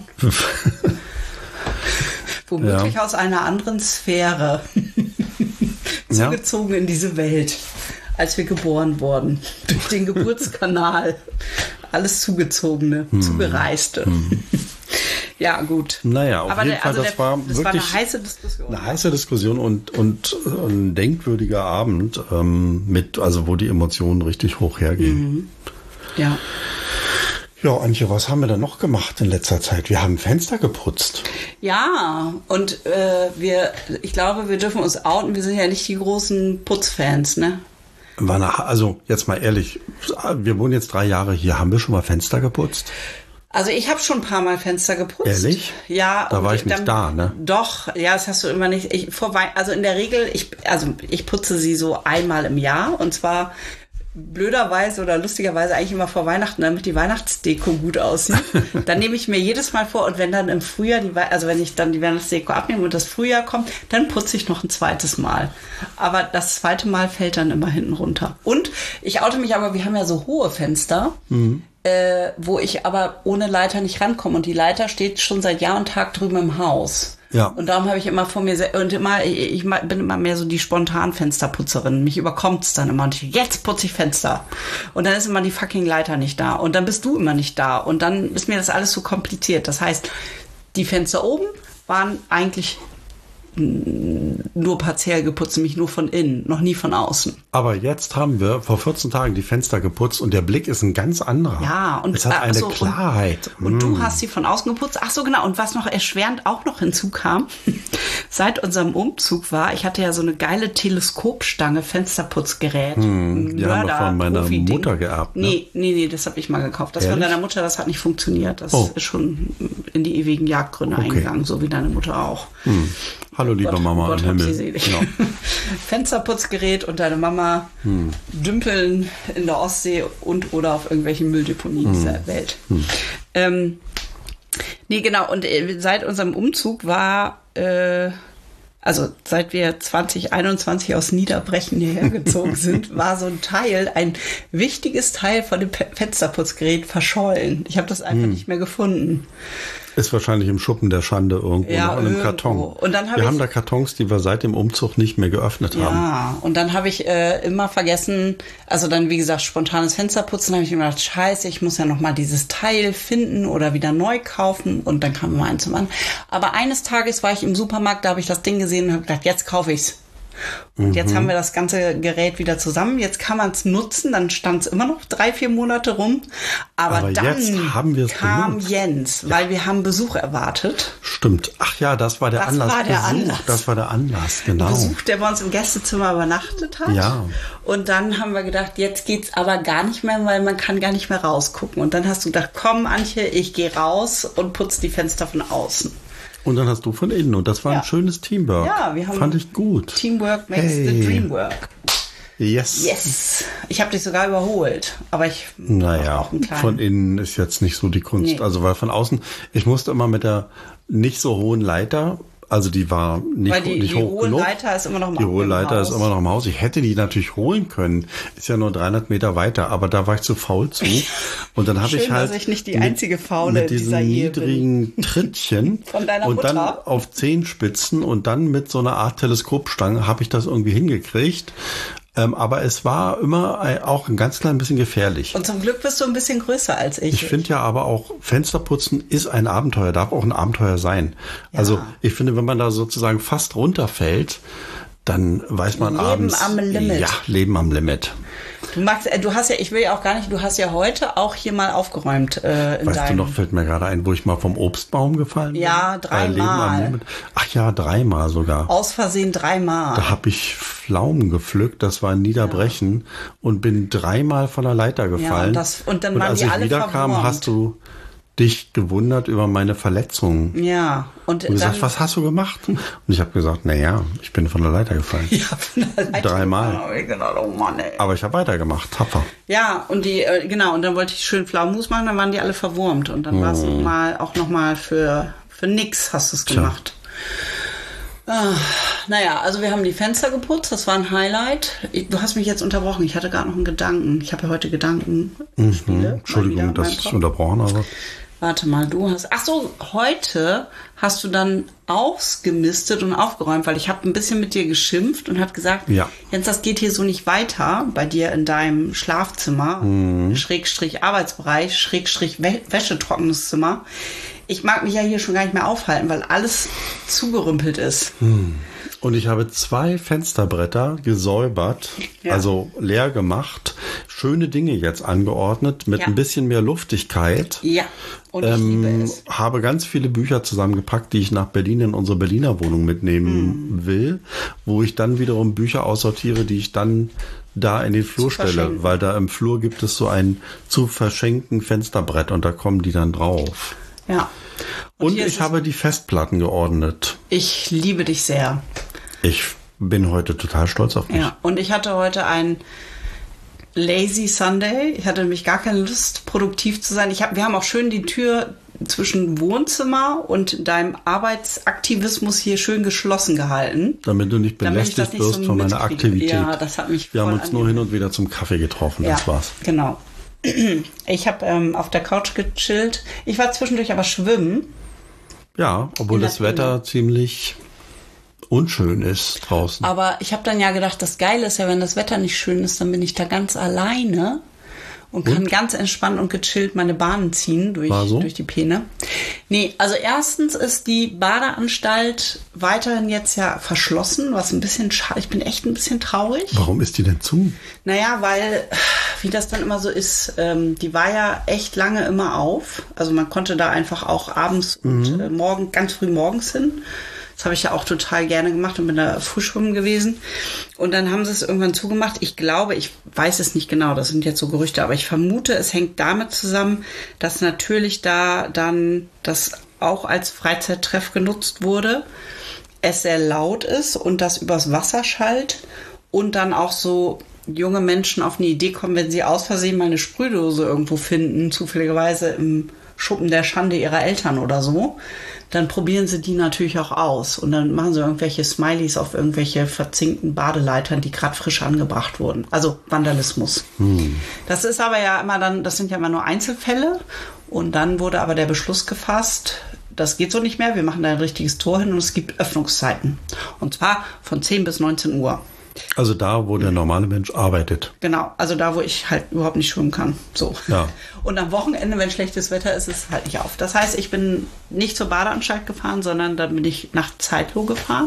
Womöglich Ja. aus einer anderen Sphäre. Zugezogen in diese Welt, als wir geboren wurden. Durch den Geburtskanal. Alles Zugezogene, hm. Zugereiste. Hm. Ja, gut. Naja, auf Aber jeden der, Fall, also das der, war das wirklich war eine heiße Diskussion. Eine heiße Diskussion und, und ein denkwürdiger Abend, ähm, mit, also wo die Emotionen richtig hoch hergehen. Mhm. Ja. Ja, Antje, was haben wir denn noch gemacht in letzter Zeit? Wir haben Fenster geputzt. Ja, und äh, wir, ich glaube, wir dürfen uns outen. Wir sind ja nicht die großen Putzfans, ne? War eine, also jetzt mal ehrlich, wir wohnen jetzt drei Jahre hier. Haben wir schon mal Fenster geputzt? Also ich habe schon ein paar Mal Fenster geputzt. Ehrlich? Ja. Da war ich nicht dann, da, ne? Doch, ja, das hast du immer nicht. Ich, vor Wei- also in der Regel, ich, also ich putze sie so einmal im Jahr und zwar blöderweise oder lustigerweise eigentlich immer vor Weihnachten, damit die Weihnachtsdeko gut aussieht. Dann nehme ich mir jedes Mal vor und wenn dann im Frühjahr, die, also wenn ich dann die Weihnachtsdeko abnehme und das Frühjahr kommt, dann putze ich noch ein zweites Mal. Aber das zweite Mal fällt dann immer hinten runter. Und ich oute mich aber, wir haben ja so hohe Fenster, mhm. äh, wo ich aber ohne Leiter nicht rankomme. Und die Leiter steht schon seit Jahr und Tag drüben im Haus. Ja. Und darum habe ich immer vor mir, se- und immer, ich, ich bin immer mehr so die Spontan-Fensterputzerin. Mich überkommt's dann immer. Und ich, jetzt putze ich Fenster. Und dann ist immer die fucking Leiter nicht da. Und dann bist du immer nicht da. Und dann ist mir das alles so kompliziert. Das heißt, die Fenster oben waren eigentlich nur partiell geputzt, nämlich nur von innen, noch nie von außen. Aber jetzt haben wir vor vierzehn Tagen die Fenster geputzt und der Blick ist ein ganz anderer. Ja, und es hat eine so, Klarheit. Und, und mm. du hast sie von außen geputzt. Ach so, genau. Und was noch erschwerend auch noch hinzukam, seit unserem Umzug war, ich hatte ja so eine geile Teleskopstange, Fensterputzgerät. Hm, die haben wir von meiner Profi-Ding. Mutter geerbt. Ne? Nee, nee, nee, das habe ich mal gekauft. Das Ehrlich? von deiner Mutter, das hat nicht funktioniert. Das Oh. ist schon in die ewigen Jagdgründe Okay. eingegangen, so wie deine Mutter auch. Hm. Hallo, liebe Gott, Mama Gott im hab sie Himmel. selig. Genau. Fensterputzgerät und deine Mama hm. dümpeln in der Ostsee und oder auf irgendwelchen Mülldeponien hm. dieser Welt. Hm. Ähm, nee, genau. Und äh, seit unserem Umzug war, äh, also seit wir zwanzig einundzwanzig aus Niederbrechen hierher gezogen sind, war so ein Teil, ein wichtiges Teil von dem Pe- Fensterputzgerät verschollen. Ich habe das einfach hm. nicht mehr gefunden. Ist wahrscheinlich im Schuppen der Schande irgendwo Ja, noch in einem irgendwo. Karton. Und dann hab wir ich- haben da Kartons, die wir seit dem Umzug nicht mehr geöffnet haben. Ja, und dann habe ich äh, immer vergessen, also dann wie gesagt spontanes Fensterputzen, habe ich immer gedacht, scheiße, ich muss ja noch mal dieses Teil finden oder wieder neu kaufen und dann kam immer eins zum anderen. Aber eines Tages war ich im Supermarkt, da habe ich das Ding gesehen und habe gedacht, jetzt kaufe ich's. Und jetzt haben wir das ganze Gerät wieder zusammen. Jetzt kann man es nutzen. Dann stand es immer noch drei, vier Monate rum. Aber, Aber dann jetzt haben wir's kam benutzt. Jens, weil wir haben Besuch erwartet. Stimmt. Ach ja, das war der Das Anlass. war der Besuch. Anlass. Das war der Anlass, genau. Besuch, der bei uns im Gästezimmer übernachtet hat. Ja. Und dann haben wir gedacht, jetzt geht's aber gar nicht mehr, weil man kann gar nicht mehr rausgucken. Und dann hast du gedacht, komm Antje, ich gehe raus und putze die Fenster von außen. Und dann hast du von innen. Und das war Ja. ein schönes Teamwork. Ja, wir haben Fand ich gut. Teamwork makes Hey. the dream work. Yes. Yes. Ich habe dich sogar überholt. Aber ich Naja, auch einen kleinen. von innen ist jetzt nicht so die Kunst. Nee. Also weil von außen, ich musste immer mit der nicht so hohen Leiter, also die war nicht, Weil die, nicht die hoch hohe genug. Leiter ist immer noch im Die hohe im Leiter Haus. ist immer noch im Haus. Ich hätte die natürlich holen können. Ist ja nur dreihundert Meter weiter, aber da war ich zu faul zu. Und dann habe Schön, ich halt dass ich nicht die mit- einzige Faule mit in diesen dieser Ehe bin. niedrigen Trittchen Von deiner und dann Mutter? auf Zehenspitzen und dann mit so einer Art Teleskopstange habe ich das irgendwie hingekriegt. Ähm, aber es war immer ein, auch ein ganz klein bisschen gefährlich. Und zum Glück bist du ein bisschen größer als ich. Ich finde ja aber auch, Fensterputzen ist ein Abenteuer, darf auch ein Abenteuer sein. Ja. Also ich finde, wenn man da sozusagen fast runterfällt, dann weiß man Leben abends... am Limit. Ja, Leben am Limit. Du magst, äh, du hast ja, ich will ja auch gar nicht, du hast ja heute auch hier mal aufgeräumt äh, in Weißt deinem... du noch, fällt mir gerade ein, wo ich mal vom Obstbaum gefallen bin? Ja, Bei dreimal. Leben am Limit. Ach ja, dreimal sogar. Aus Versehen dreimal. Da habe ich Pflaumen gepflückt, das war in Niederbrechen, und bin dreimal von der Leiter gefallen. und das- und dann und waren als die ich alle wiederkam, verwurmt. hast du dich gewundert über meine Verletzungen. Ja, und, Und gesagt, dann... was hast du gemacht? Und ich habe gesagt, naja, ich bin von der Leiter gefallen. Ja, von der Leiter Dreimal. gefallen. Ich gedacht, oh Mann, ey. Aber ich habe weitergemacht, tapfer. Ja, und die, äh, genau, und dann wollte ich schön Pflaumenmus machen, dann waren die alle verwurmt. Und dann war es mal auch nochmal für, für nix hast du es gemacht. Ah, naja, also wir haben die Fenster geputzt, das war ein Highlight. Ich, du hast mich jetzt unterbrochen, ich hatte gerade noch einen Gedanken. Ich habe ja heute Gedanken. Mhm. Entschuldigung, dass ich unterbrochen habe. Warte mal, du hast... Ach so, heute hast du dann ausgemistet und aufgeräumt, weil ich habe ein bisschen mit dir geschimpft und habe gesagt, ja. Jens, das geht hier so nicht weiter bei dir in deinem Schlafzimmer, mhm. Schrägstrich Arbeitsbereich, Schrägstrich Wä- Wäschetrocknungszimmer. Ich mag mich ja hier schon gar nicht mehr aufhalten, weil alles zugerümpelt ist. Hm. Und ich habe zwei Fensterbretter gesäubert, ja. also leer gemacht, schöne Dinge jetzt angeordnet mit ja. ein bisschen mehr Luftigkeit. Ja, und ich ähm, liebe es. Habe ganz viele Bücher zusammengepackt, die ich nach Berlin in unsere Berliner Wohnung mitnehmen mm. will, wo ich dann wiederum Bücher aussortiere, die ich dann da in den Flur stelle, weil da im Flur gibt es so ein zu verschenken Fensterbrett und da kommen die dann drauf. Ja. Und, und ich habe die Festplatten geordnet. Ich liebe dich sehr. Ich bin heute total stolz auf mich. Ja, und ich hatte heute ein Lazy Sunday. Ich hatte nämlich gar keine Lust, produktiv zu sein. Ich hab, wir haben auch schön die Tür zwischen Wohnzimmer und deinem Arbeitsaktivismus hier schön geschlossen gehalten. Damit du nicht belästigt wirst so von meiner Aktivität. Ja, das hat mich Wir voll haben uns nur hin und wieder zum Kaffee getroffen, ja, das war's. Genau. Ich habe ähm, auf der Couch gechillt. Ich war zwischendurch aber schwimmen. Ja, obwohl das Wetter Pinne. ziemlich unschön ist draußen. Aber ich habe dann ja gedacht, das Geile ist ja, wenn das Wetter nicht schön ist, dann bin ich da ganz alleine und kann und? ganz entspannt und gechillt meine Bahnen ziehen durch, so? durch die Peene. Nee, also erstens ist die Badeanstalt weiterhin jetzt ja verschlossen, was ein bisschen schade. Ich bin echt ein bisschen traurig. Warum ist die denn zu? Naja, weil, wie das dann immer so ist, ähm, die war ja echt lange immer auf. Also man konnte da einfach auch abends mhm. und äh, morgen, ganz früh morgens hin. Das habe ich ja auch total gerne gemacht und bin da Frühschwimmen gewesen. Und dann haben sie es irgendwann zugemacht. Ich glaube, ich weiß es nicht genau, das sind jetzt so Gerüchte, aber ich vermute, es hängt damit zusammen, dass natürlich da dann das auch als Freizeittreff genutzt wurde, es sehr laut ist und das übers Wasser schallt und dann auch so junge Menschen auf eine Idee kommen, wenn sie aus Versehen mal eine Sprühdose irgendwo finden, zufälligerweise im Schuppen der Schande ihrer Eltern oder so, dann probieren sie die natürlich auch aus. Und dann machen sie irgendwelche Smileys auf irgendwelche verzinkten Badeleitern, die gerade frisch angebracht wurden. Also Vandalismus. Hm. Das ist aber ja immer dann, das sind ja immer nur Einzelfälle. Und dann wurde aber der Beschluss gefasst, das geht so nicht mehr, wir machen da ein richtiges Tor hin und es gibt Öffnungszeiten. Und zwar von zehn bis neunzehn Uhr. Also da, wo der normale Mensch arbeitet. Genau, also da, wo ich halt überhaupt nicht schwimmen kann. So. Ja. Und am Wochenende, wenn schlechtes Wetter ist, ist es halt nicht auf. Das heißt, ich bin nicht zur Badeanstalt gefahren, sondern dann bin ich nach Zeitloh gefahren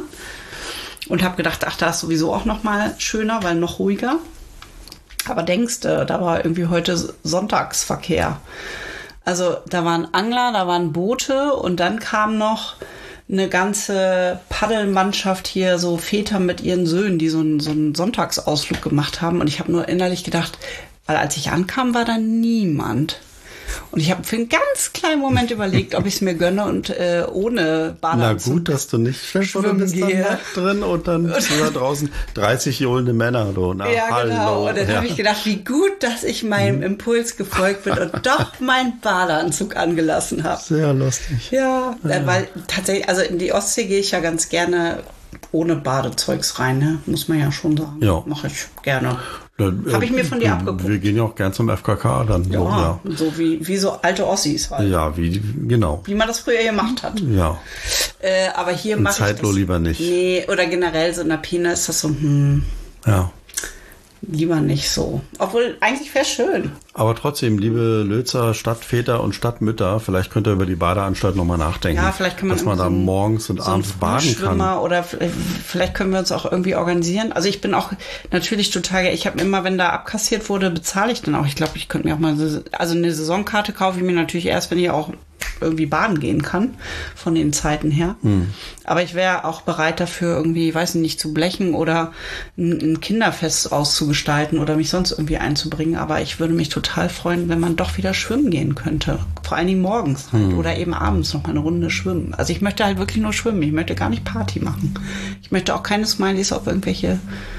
und habe gedacht, ach, da ist sowieso auch noch mal schöner, weil noch ruhiger. Aber denkst du, da war irgendwie heute Sonntagsverkehr. Also da waren Angler, da waren Boote und dann kam noch eine ganze Paddelmannschaft hier, so Väter mit ihren Söhnen, die so einen, so einen Sonntagsausflug gemacht haben. Und ich habe nur innerlich gedacht, weil als ich ankam, war da niemand. Und ich habe für einen ganz kleinen Moment überlegt, ob ich es mir gönne und äh, ohne Badeanzug. Na gut, dass du nicht schwimmen bist dann drin und dann da draußen dreißig johlende Männer. Du, na, ja, hallo. Genau. Und dann ja. habe ich gedacht, wie gut, dass ich meinem hm. Impuls gefolgt bin und doch meinen Badeanzug angelassen habe. Sehr lustig. Ja, ja, weil tatsächlich, also in die Ostsee gehe ich ja ganz gerne ohne Badezeugs rein, ne? Muss man ja schon sagen. Ja. Mache ich gerne. Habe ich mir von dir wir, abgeguckt. Wir gehen ja auch gern zum F K K dann. Ja, so, ja. so wie, wie so alte Ossis halt. Ja, wie, genau. Wie man das früher gemacht hat. Ja. Äh, aber hier mache ich Zeitloh das, lieber nicht. Nee, oder generell so in der Pine ist das so, hm. Ja. Lieber nicht so. Obwohl, eigentlich wäre schön. Aber trotzdem, liebe Lölzer Stadtväter und Stadtmütter, vielleicht könnt ihr über die Badeanstalt nochmal nachdenken. Ja, vielleicht kann man dass man da so ein, morgens und so abends baden kann. Oder vielleicht können wir uns auch irgendwie organisieren. Also ich bin auch natürlich total, ich habe immer, wenn da abkassiert wurde, bezahle ich dann auch. Ich glaube, ich könnte mir auch mal, also eine Saisonkarte kaufe ich mir natürlich erst, wenn ich auch irgendwie baden gehen kann, von den Zeiten her. Hm. Aber ich wäre auch bereit dafür, irgendwie, weiß nicht, zu blechen oder ein, ein Kinderfest auszugestalten oder mich sonst irgendwie einzubringen. Aber ich würde mich total freuen, wenn man doch wieder schwimmen gehen könnte. Vor allen Dingen morgens halt hm. oder eben abends noch mal eine Runde schwimmen. Also ich möchte halt wirklich nur schwimmen. Ich möchte gar nicht Party machen. Ich möchte auch keine Smileys auf irgendwelche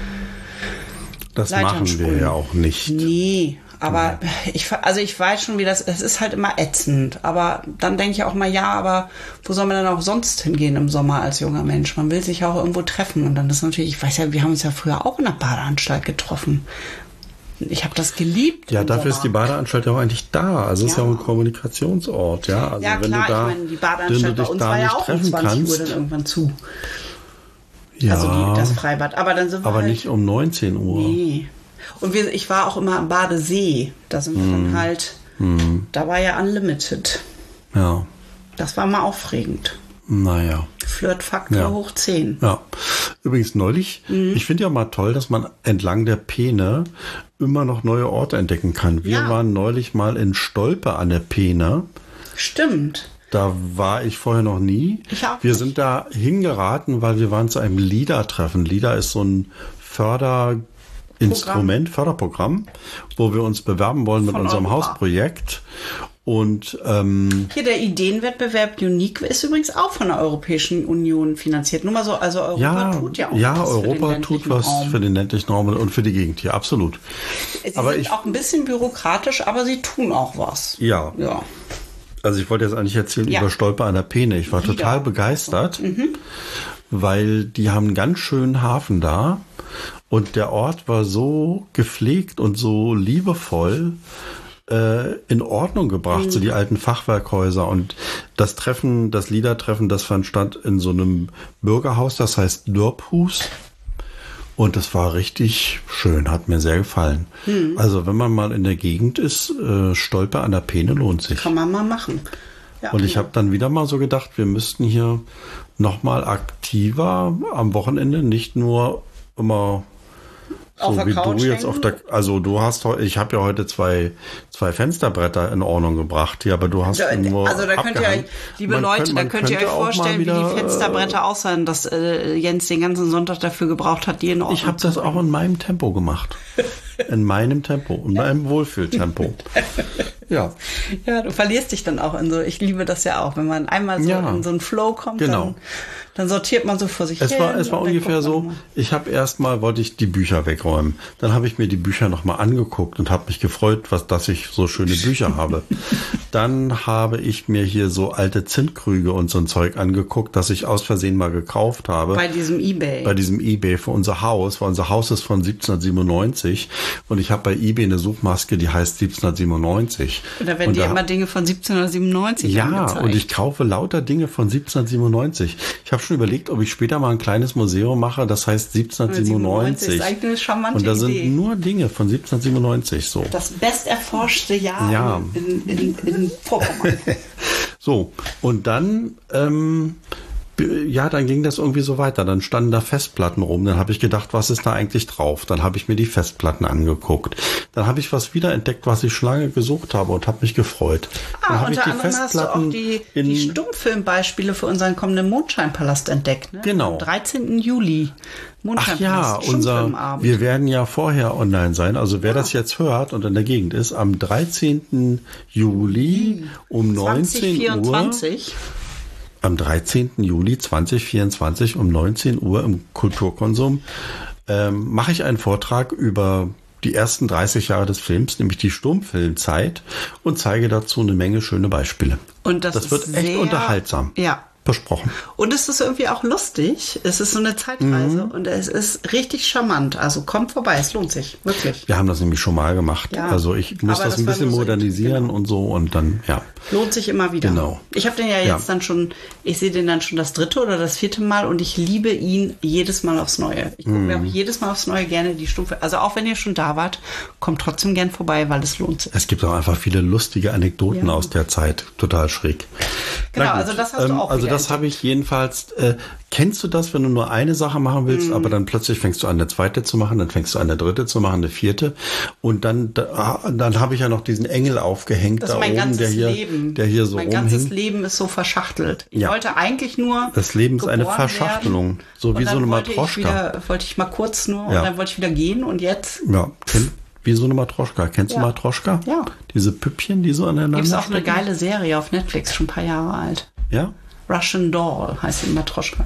Das Leitern machen sprühen. wir ja auch nicht. Nee. Aber ich, also ich weiß schon, wie das, es ist halt immer ätzend. Aber dann denke ich auch mal, ja, aber wo soll man dann auch sonst hingehen im Sommer als junger Mensch? Man will sich auch irgendwo treffen. Und dann ist natürlich, ich weiß ja, wir haben uns ja früher auch in der Badeanstalt getroffen. Ich habe das geliebt. Ja, im dafür Sommer. ist die Badeanstalt ja auch eigentlich da. Also es ist ja Ja. auch ein Kommunikationsort. Ja, also Ja, wenn klar, du da ich meine, die drin du Badeanstalt bei dich uns da war ja nicht auch um treffen zwanzig Uhr kannst. dann irgendwann zu. Ja, Also die, das Freibad. Aber dann sind wir aber halt, nicht um neunzehn Uhr. Nee. Und wir, ich war auch immer am Badesee. Da sind wir Hm. dann halt, da war ja Unlimited. Ja, Das war mal aufregend. naja. Flirtfaktor Ja. hoch zehn. Ja, übrigens neulich, Mhm. ich finde ja mal toll, dass man entlang der Peene immer noch neue Orte entdecken kann. Wir Ja. waren neulich mal in Stolpe an der Peene. Stimmt. Da war ich vorher noch nie. Ich auch wir nicht. sind da hingeraten, weil wir waren zu einem LIDA-Treffen. LIDA ist so ein Förderinstrument, Förderprogramm, wo wir uns bewerben wollen mit Von unserem Europa. Hausprojekt. Und ähm, Hier der Ideenwettbewerb Unique ist übrigens auch von der Europäischen Union finanziert. Nur mal so, also Europa ja, tut ja auch ja, was Europa für den tut ländlichen was Raum. für den ländlichen Raum und für die Gegend hier, absolut. Sie aber sind ich- auch ein bisschen bürokratisch, aber sie tun auch was. Ja. Ja. Also ich wollte jetzt eigentlich erzählen Ja. über Stolpe an der Peene. Ich war Wieder. total begeistert, weil die haben einen ganz schönen Hafen da und der Ort war so gepflegt und so liebevoll äh, in Ordnung gebracht, so die alten Fachwerkhäuser. Und das Treffen, das Liedertreffen, das fand statt in so einem Bürgerhaus, das heißt Dörphus. Und das war richtig schön, hat mir sehr gefallen. Also wenn man mal in der Gegend ist, äh, Stolpe an der Peene lohnt sich. Kann man mal machen. Ja. Und ich habe dann wieder mal so gedacht, wir müssten hier noch mal aktiver am Wochenende, nicht nur immer Auf so der wie Couch du jetzt hängen? auf der, also du hast heute, ich habe ja heute zwei zwei Fensterbretter in Ordnung gebracht, ja, aber du hast Da- nur Also da könnt ihr euch, abgehangen. liebe Man Leute, könnt- da man könnt ihr könnte euch auch mal vorstellen, wieder, wie die Fensterbretter aussahen, dass äh, Jens den ganzen Sonntag dafür gebraucht hat, die in Ordnung Ich habe zu das auch in meinem Tempo gemacht. In meinem Tempo, in meinem Wohlfühltempo. Ja, Ja, du verlierst dich dann auch in so, ich liebe das ja auch, wenn man einmal so Ja. in so einen Flow kommt, Genau. dann, dann sortiert man so vor sich es hin. war, es war und dann ungefähr guckt man so, mal. ich habe erstmal, wollte ich die Bücher wegräumen. Dann habe ich mir die Bücher nochmal angeguckt und habe mich gefreut, was, dass ich so schöne Bücher habe. Dann habe ich mir hier so alte Zimtkrüge und so ein Zeug angeguckt, das ich aus Versehen mal gekauft habe. Bei diesem Ebay. Bei diesem eBay für unser Haus, weil unser Haus ist von siebzehnhundertsiebenundneunzig und ich habe bei eBay eine Suchmaske, die heißt siebzehnhundertsiebenundneunzig. Und da werden Und dir da- immer Dinge von siebzehnhundertsiebenundneunzig ja, angezeigt. und ich kaufe lauter Dinge von siebzehnhundertsiebenundneunzig. Ich habe schon überlegt, ob ich später mal ein kleines Museum mache, das heißt siebzehnhundertsiebenundneunzig. ist eigentlich eine charmante Und da Idee. sind nur Dinge von siebzehnhundertsiebenundneunzig so. Das besterforschte Jahr Ja. in, in, in, in Vorpommern. So, und dann, ähm, b- ja, dann ging das irgendwie so weiter. Dann standen da Festplatten rum. Dann habe ich gedacht, was ist da eigentlich drauf? Dann habe ich mir die Festplatten angeguckt. Dann habe ich was wiederentdeckt, was ich schon lange gesucht habe und habe mich gefreut. dann Ah, habe ich unter die anderem hast du auch die, in die Stummfilmbeispiele für unseren kommenden Mondscheinpalast entdeckt. Ne? Genau. Am dreizehnten Juli. Ach ja, Mondscheinpalast, unser, Stummfilmabend. wir werden ja vorher online sein. Also wer das jetzt hört und in der Gegend ist, am dreizehnten Juli um neunzehn Uhr, zweitausendvierundzwanzig. am dreizehnten Juli zweitausendvierundzwanzig um neunzehn Uhr im Kulturkonsum ähm, mache ich einen Vortrag über die ersten dreißig Jahre des Films, nämlich die Stummfilmzeit, und zeige dazu eine Menge schöne Beispiele. Und das, Das ist wird echt sehr, unterhaltsam. Ja. Versprochen. Und es ist irgendwie auch lustig. Es ist so eine Zeitreise Mhm. und es ist richtig charmant. Also kommt vorbei, es lohnt sich, wirklich. Wir haben das nämlich schon mal gemacht. Ja. Also ich muss Aber das das ein war bisschen nur so- modernisieren genau. und so und dann, ja. Lohnt sich immer wieder. Genau. Ich habe den ja jetzt Ja. dann schon, ich sehe den dann schon das dritte oder das vierte Mal und ich liebe ihn jedes Mal aufs Neue. Ich gucke Mhm. mir auch jedes Mal aufs Neue gerne die Stufe. Also auch wenn ihr schon da wart, kommt trotzdem gern vorbei, weil es lohnt sich. Es gibt auch einfach viele lustige Anekdoten Ja. aus der Zeit. Total schräg. Genau, Na gut, also das hast du auch Also wieder das habe ich jedenfalls. Äh, kennst du das, wenn du nur eine Sache machen willst, Mhm. aber dann plötzlich fängst du an, eine zweite zu machen, dann fängst du an, eine dritte zu machen, eine vierte. Und dann, da, dann habe ich ja noch diesen Engel aufgehängt Das da ist mein oben, ganzes der hier, Leben. der hier so mein ganzes rumhängt. Leben ist so verschachtelt. Ich Ja. wollte eigentlich nur. Das Leben ist eine geboren Verschachtelung. werden. So Und wie dann so eine wollte ich Matroschka. Wieder, wollte ich mal kurz nur Ja. und dann wollte ich wieder gehen und jetzt Ja, kenn, wie so eine Matroschka. Kennst Ja. du Matroschka? Ja. Diese Püppchen, die so aneinander gibt es auch eine stecken? geile Serie auf Netflix, schon ein paar Jahre alt. Ja? Russian Doll heißt die Matroschka.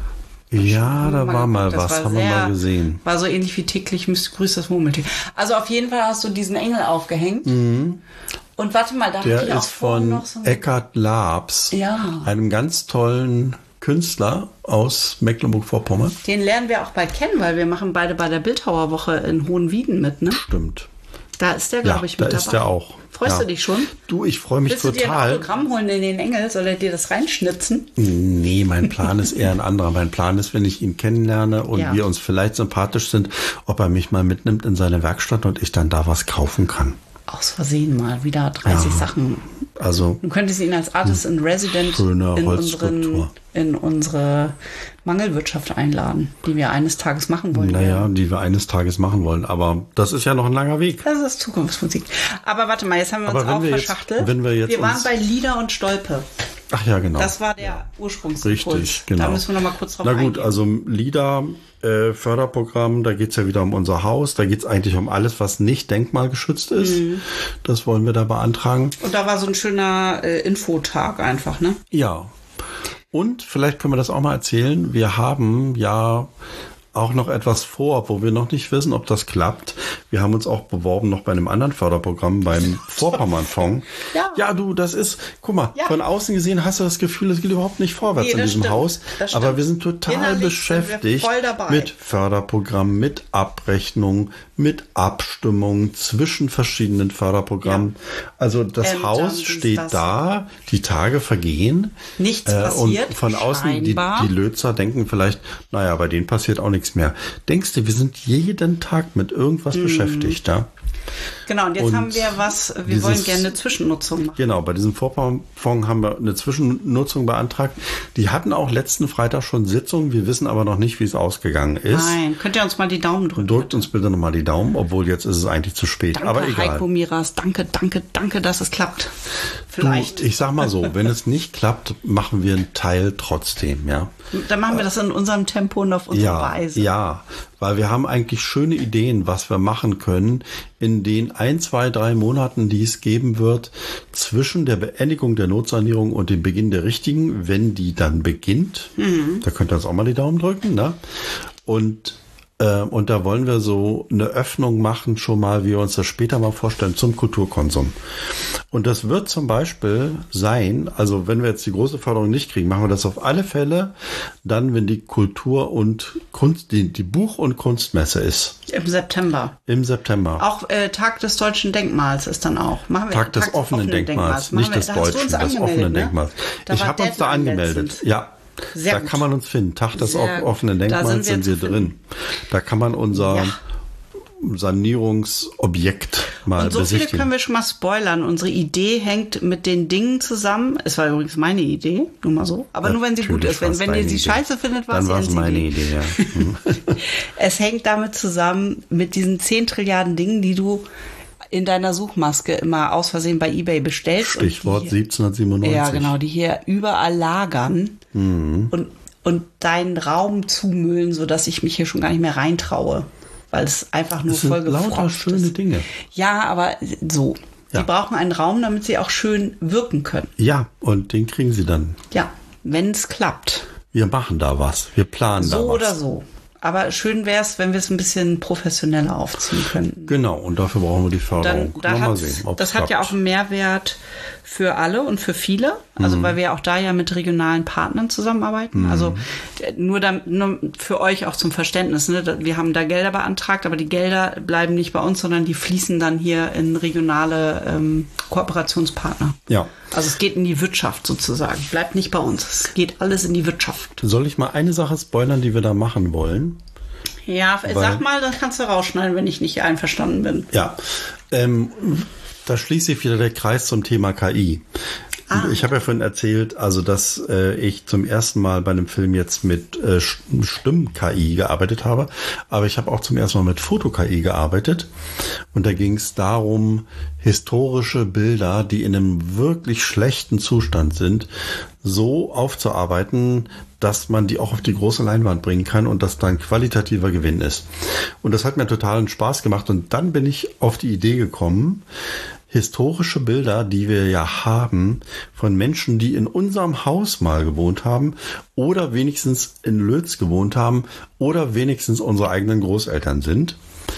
Ja, da war mal geguckt, das was, war haben wir sehr- mal gesehen. War so ähnlich wie täglich müsst grüßt das Murmeltier. Also auf jeden Fall hast du diesen Engel aufgehängt. Und warte mal, da Der hatte ich auch ist vorhin von noch so Eckhard Labs, Ja. einem ganz tollen Künstler aus Mecklenburg-Vorpommern. den lernen wir auch bald kennen, weil wir machen beide bei der Bildhauerwoche in Hohenwieden mit, ne? Stimmt. Da ist der, glaube ja, ich, mit da dabei. ist der auch. Freust ja. du dich schon? Du, ich freue mich Willst total. total. Willst du dir ein Autogramm holen in den Engel? Soll er dir das reinschnitzen? Nee, mein Plan ist eher ein anderer. Mein Plan ist, wenn ich ihn kennenlerne und ja. wir uns vielleicht sympathisch sind, ob er mich mal mitnimmt in seine Werkstatt und ich dann da was kaufen kann. Aus Versehen mal wieder dreißig ja. Sachen. Also du könntest ihn als Artist in Resident in, unseren, in unsere Mangelwirtschaft einladen, die wir eines Tages machen wollen. Naja, werden. die wir eines Tages machen wollen. Aber das ist ja noch ein langer Weg. Das ist Zukunftsmusik. Aber warte mal, jetzt haben wir Aber uns auch wir verschachtelt. Jetzt, wenn wir jetzt wir waren uns bei Lieder und Stolpe. Ach ja, genau. Das war der Ursprungsimpuls. Richtig, genau. Da müssen wir noch mal kurz drauf Na gut, eingehen. also LIDA, äh, Förderprogramm, da geht's ja wieder um unser Haus. Da geht's eigentlich um alles, was nicht denkmalgeschützt ist. Mhm. Das wollen wir da beantragen. Und da war so ein schöner äh, Infotag einfach, ne? Ja. Und vielleicht können wir das auch mal erzählen. Wir haben ja auch noch etwas vor, wo wir noch nicht wissen, ob das klappt. Wir haben uns auch beworben noch bei einem anderen Förderprogramm, beim Vorpommernfonds. Ja. Ja, du, das ist, guck mal, ja. von außen gesehen hast du das Gefühl, es geht überhaupt nicht vorwärts nee, in diesem stimmt. Haus. Aber wir sind total Innerlich beschäftigt sind mit Förderprogrammen, mit Abrechnung, mit Abstimmung zwischen verschiedenen Förderprogrammen. Ja. Also das ähm, Haus steht das da, die Tage vergehen. Nichts äh, passiert. Und von außen, die, die Lötzer denken vielleicht, naja, bei denen passiert auch nichts mehr. Denkst du, wir sind jeden Tag mit irgendwas mm. beschäftigt, ja? Genau, und jetzt und haben wir was, wir dieses, wollen gerne eine Zwischennutzung machen. Genau, bei diesem Vorpommernfonds haben wir eine Zwischennutzung beantragt. Die hatten auch letzten Freitag schon Sitzung, wir wissen aber noch nicht, wie es ausgegangen ist. Nein, könnt ihr uns mal die Daumen drücken? Drückt uns bitte nochmal die Daumen, obwohl jetzt ist es eigentlich zu spät. Danke, aber egal. Heiko Miras, danke, danke, danke, dass es klappt. Vielleicht. Du, ich sag mal so, wenn es nicht klappt, machen wir einen Teil trotzdem, ja. Dann machen wir das in unserem Tempo und auf unsere ja, Weise. Ja, weil wir haben eigentlich schöne Ideen, was wir machen können in den ein, zwei, drei Monaten, die es geben wird, zwischen der Beendigung der Notsanierung und dem Beginn der richtigen, wenn die dann beginnt. Mhm. Da könnt ihr uns auch mal die Daumen drücken, ne? Und Und da wollen wir so eine Öffnung machen, schon mal, wie wir uns das später mal vorstellen, zum Kulturkonsum. Und das wird zum Beispiel sein, also wenn wir jetzt die große Förderung nicht kriegen, machen wir das auf alle Fälle dann, wenn die Kultur- und Kunst, die, die Buch- und Kunstmesse ist. Im September. Im September. Auch äh, Tag des deutschen Denkmals ist dann auch. Machen wir Tag des Tag offenen, offenen Denkmals, Denkmals. Nicht des deutschen, des offenen ne? Denkmals. Da ich habe uns da angemeldet. Ja. Sehr da gut. Kann man uns finden. Tag des Sehr offenen Denkmals sind wir, sind wir drin. Da kann man unser ja. Sanierungsobjekt mal Und so besichtigen. Viele können wir schon mal spoilern. Unsere Idee hängt mit den Dingen zusammen. Es war übrigens meine Idee, nur mal so. Aber ja, nur wenn sie gut ist. Wenn, wenn ihr sie Idee. scheiße findet, war Dann es meine Idee. Ja. Es hängt damit zusammen mit diesen zehn Trilliarden Dingen, die du in deiner Suchmaske immer aus Versehen bei eBay bestellst. Stichwort die, siebzehnhundertsiebenundneunzig. Ja, genau, die hier überall lagern mhm. und, und deinen Raum zumüllen, sodass ich mich hier schon gar nicht mehr reintraue, weil es einfach nur das sind voll lauter schöne ist. Dinge. Ja, aber so. Ja. Sie brauchen einen Raum, damit sie auch schön wirken können. Ja, und den kriegen sie dann. Ja, wenn es klappt. Wir machen da was, wir planen so da was. So oder so. Aber schön wäre es, wenn wir es ein bisschen professioneller aufziehen könnten. Genau, und dafür brauchen wir die Förderung. Dann, da mal sehen, das hat ja auch einen Mehrwert für alle und für viele. Also mhm. weil wir auch da ja mit regionalen Partnern zusammenarbeiten. Mhm. Also nur, da, nur für euch auch zum Verständnis. Ne? Wir haben da Gelder beantragt, aber die Gelder bleiben nicht bei uns, sondern die fließen dann hier in regionale ähm, Kooperationspartner. Ja. Also es geht in die Wirtschaft sozusagen. Bleibt nicht bei uns. Es geht alles in die Wirtschaft. Soll ich mal eine Sache spoilern, die wir da machen wollen? Ja, Weil, sag mal, dann kannst du rausschneiden, wenn ich nicht einverstanden bin. Ja, ähm, da schließt sich wieder der Kreis zum Thema K I. Ah. Ich habe ja vorhin erzählt, also dass äh, ich zum ersten Mal bei einem Film jetzt mit äh, Stimm-K I gearbeitet habe, aber ich habe auch zum ersten Mal mit Foto-K I gearbeitet und da ging es darum, historische Bilder, die in einem wirklich schlechten Zustand sind, so aufzuarbeiten, dass man die auch auf die große Leinwand bringen kann und das dann qualitativer Gewinn ist. Und das hat mir totalen Spaß gemacht und dann bin ich auf die Idee gekommen, historische Bilder, die wir ja haben, von Menschen, die in unserem Haus mal gewohnt haben oder wenigstens in Lötz gewohnt haben oder wenigstens unsere eigenen Großeltern sind.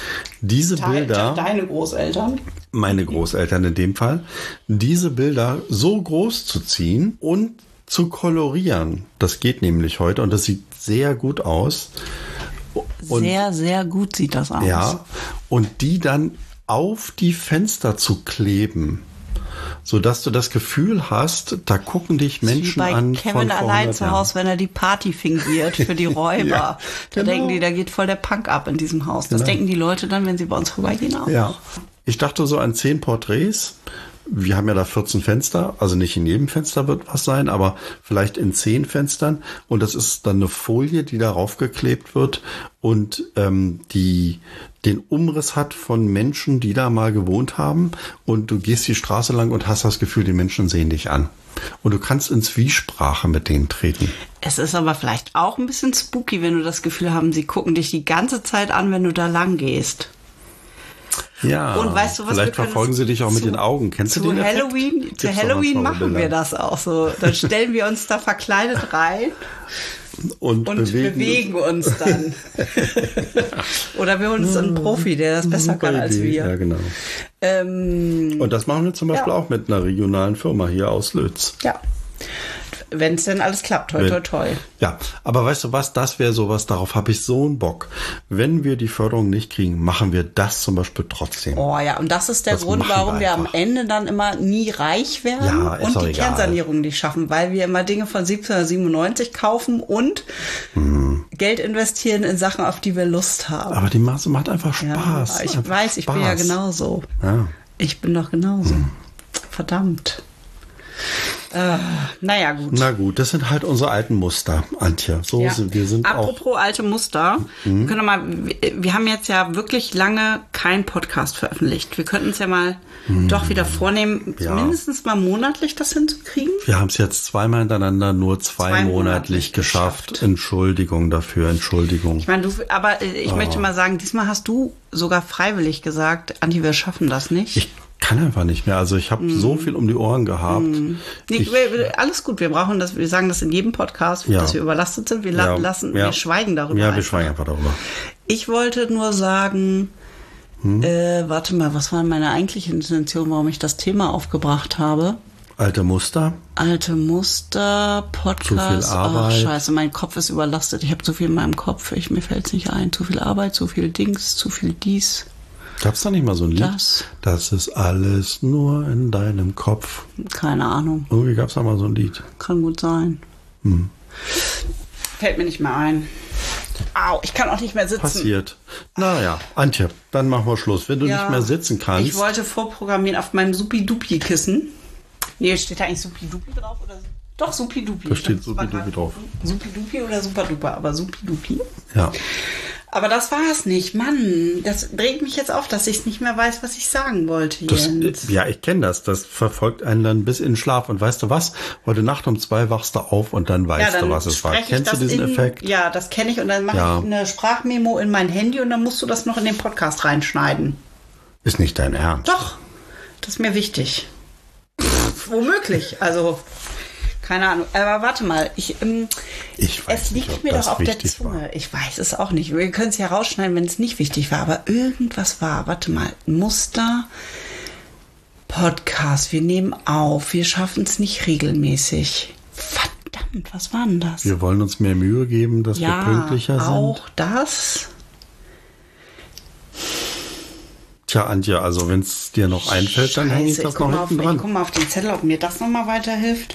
Diese Teil, Bilder... Deine Großeltern? Meine Großeltern in dem Fall. Diese Bilder so groß zu ziehen und zu kolorieren. Das geht nämlich heute und das sieht sehr gut aus. Und, sehr, sehr gut sieht das aus. Ja, und die dann auf die Fenster zu kleben, sodass du das Gefühl hast, da gucken dich Menschen wie bei an. Kevin von allein zu Hause, wenn er die Party fingiert für die Räuber. Ja, da genau. denken die, da geht voll der Punk ab in diesem Haus. Das Genau. denken die Leute dann, wenn sie bei uns vorbeigehen auch. Ja. Ich dachte so an zehn Porträts. Wir haben ja da vierzehn Fenster, also nicht in jedem Fenster wird was sein, aber vielleicht in zehn Fenstern. Und das ist dann eine Folie, die darauf geklebt wird und ähm, die den Umriss hat von Menschen, die da mal gewohnt haben. Und du gehst die Straße lang und hast das Gefühl, die Menschen sehen dich an. Und du kannst in Zwiesprache mit denen treten. Es ist aber vielleicht auch ein bisschen spooky, wenn du das Gefühl hast, sie gucken dich die ganze Zeit an, wenn du da lang gehst. Ja, und weißt du, was vielleicht wir verfolgen sie dich auch mit zu, den Augen. Kennst du zu den Effekt? Halloween, Gibt's zu doch Halloween manchmal machen Bilder. wir das auch so. Dann stellen wir uns da verkleidet rein und, und bewegen, bewegen uns dann. Oder wir holen uns einen Profi, der das besser Super kann als Idee. wir. Ja, genau. Ähm, Und das machen wir zum Beispiel ja. auch mit einer regionalen Firma hier aus Lötz. ja. Wenn es denn alles klappt, toi, toi, toi. Ja, aber weißt du was, das wäre sowas, darauf habe ich so einen Bock. Wenn wir die Förderung nicht kriegen, machen wir das zum Beispiel trotzdem. Oh ja, und das ist der Das Grund, machen warum wir wir am einfach. Ende dann immer nie reich werden Ja, ist und doch die egal. Kernsanierung nicht schaffen, weil wir immer Dinge von siebzehnhundertsiebenundneunzig kaufen und Hm. Geld investieren in Sachen, auf die wir Lust haben. Aber die Masse macht einfach Ja, Spaß. ich einfach weiß, ich Spaß. bin ja genauso. Ja. Ich bin doch genauso. Verdammt. Äh, naja, gut. Na gut, das sind halt unsere alten Muster, Antje. So Ja. sind wir sind auch. Apropos alte Muster, wir, können mal, wir, wir haben jetzt ja wirklich lange keinen Podcast veröffentlicht. Wir könnten es ja mal doch wieder vornehmen, Ja. mindestens mal monatlich das hinzukriegen. Wir haben es jetzt zweimal hintereinander nur zwei, Zwei monatlich monatlich geschafft. geschafft. Entschuldigung dafür, Entschuldigung. Ich meine, du, aber äh, ich Oh. möchte mal sagen, diesmal hast du sogar freiwillig gesagt, Anti, wir schaffen das nicht. Ich kann einfach nicht mehr. Also ich habe so viel um die Ohren gehabt. Nee, Ich, wir- wir- alles gut, wir brauchen das, wir sagen das in jedem Podcast, Ja. dass wir überlastet sind. Wir la Ja, lassen, ja. wir schweigen darüber. ja, wir einfach. schweigen einfach darüber. Ich wollte nur sagen, Hm? äh, warte mal, was war meine eigentliche Intention, warum ich das Thema aufgebracht habe? Alte Muster. Alte Muster, Podcast. Zu viel Arbeit. Ach, scheiße, mein Kopf ist überlastet. Ich habe zu viel in meinem Kopf. Ich, mir fällt es nicht ein. Zu viel Arbeit, zu viel Dings, zu viel dies. Gab's da nicht mal so ein Lied? Das. Das ist alles nur in deinem Kopf. Keine Ahnung. Irgendwie gab's da mal so ein Lied. Kann gut sein. Hm. Fällt mir nicht mehr ein. Au, ich kann auch nicht mehr sitzen. Passiert. Naja, Antje, dann machen wir Schluss. Wenn du Ja, nicht mehr sitzen kannst. Ich wollte vorprogrammieren auf meinem Supi-Dupi-Kissen. Nee, steht da eigentlich Supi-Dupi drauf? Oder? Doch, Supi-Dupi. Da steht Das war Supi-Dupi gerade drauf. Supi-Dupi oder Super-Duper, aber Supi-Dupi. Ja. Aber das war es nicht. Mann, das regt mich jetzt auf, dass ich nicht mehr weiß, was ich sagen wollte, Das, Jens. ja, ich kenne das. Das verfolgt einen dann bis in den Schlaf. Und weißt du was? Heute Nacht um zwei wachst du auf und dann weißt du, was es war. spreche ich Kennst du das diesen in, Effekt? Ja, das kenne ich. Und dann mache Ja. ich eine Sprachmemo in mein Handy und dann musst du das noch in den Podcast reinschneiden. Ist nicht dein Ernst. Doch, das ist mir wichtig. Womöglich, also keine Ahnung. Aber warte mal, ich, ähm, Ich weiß es nicht, liegt ob mir das doch auf der wichtig Zunge. war. Ich weiß es auch nicht. Wir können es ja rausschneiden, wenn es nicht wichtig war. Aber irgendwas war. Warte mal, Muster, Podcast. Wir nehmen auf. Wir schaffen es nicht regelmäßig. Verdammt, was war denn das? Wir wollen uns mehr Mühe geben, dass ja, wir pünktlicher sind. auch das. Tja, Antje, also wenn es dir noch einfällt, dann hänge ich Scheiße, das guck noch mal auf, hinten ich dran. guck mal auf den Zettel, ob mir das nochmal weiterhilft.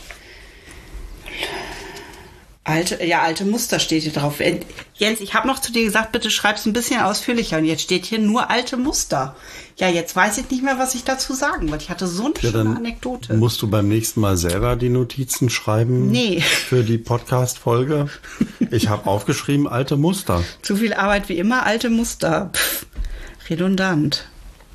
Alte, ja, alte Muster steht hier drauf. Äh, Jens, ich habe noch zu dir gesagt, bitte schreib's ein bisschen ausführlicher. Und jetzt steht hier nur alte Muster. Ja, jetzt weiß ich nicht mehr, was ich dazu sagen wollte. Ich hatte so eine Ja, schöne dann Anekdote. musst du beim nächsten Mal selber die Notizen schreiben Nee. für die Podcast-Folge. Ich habe aufgeschrieben, alte Muster. Zu viel Arbeit wie immer, alte Muster. Pff, redundant.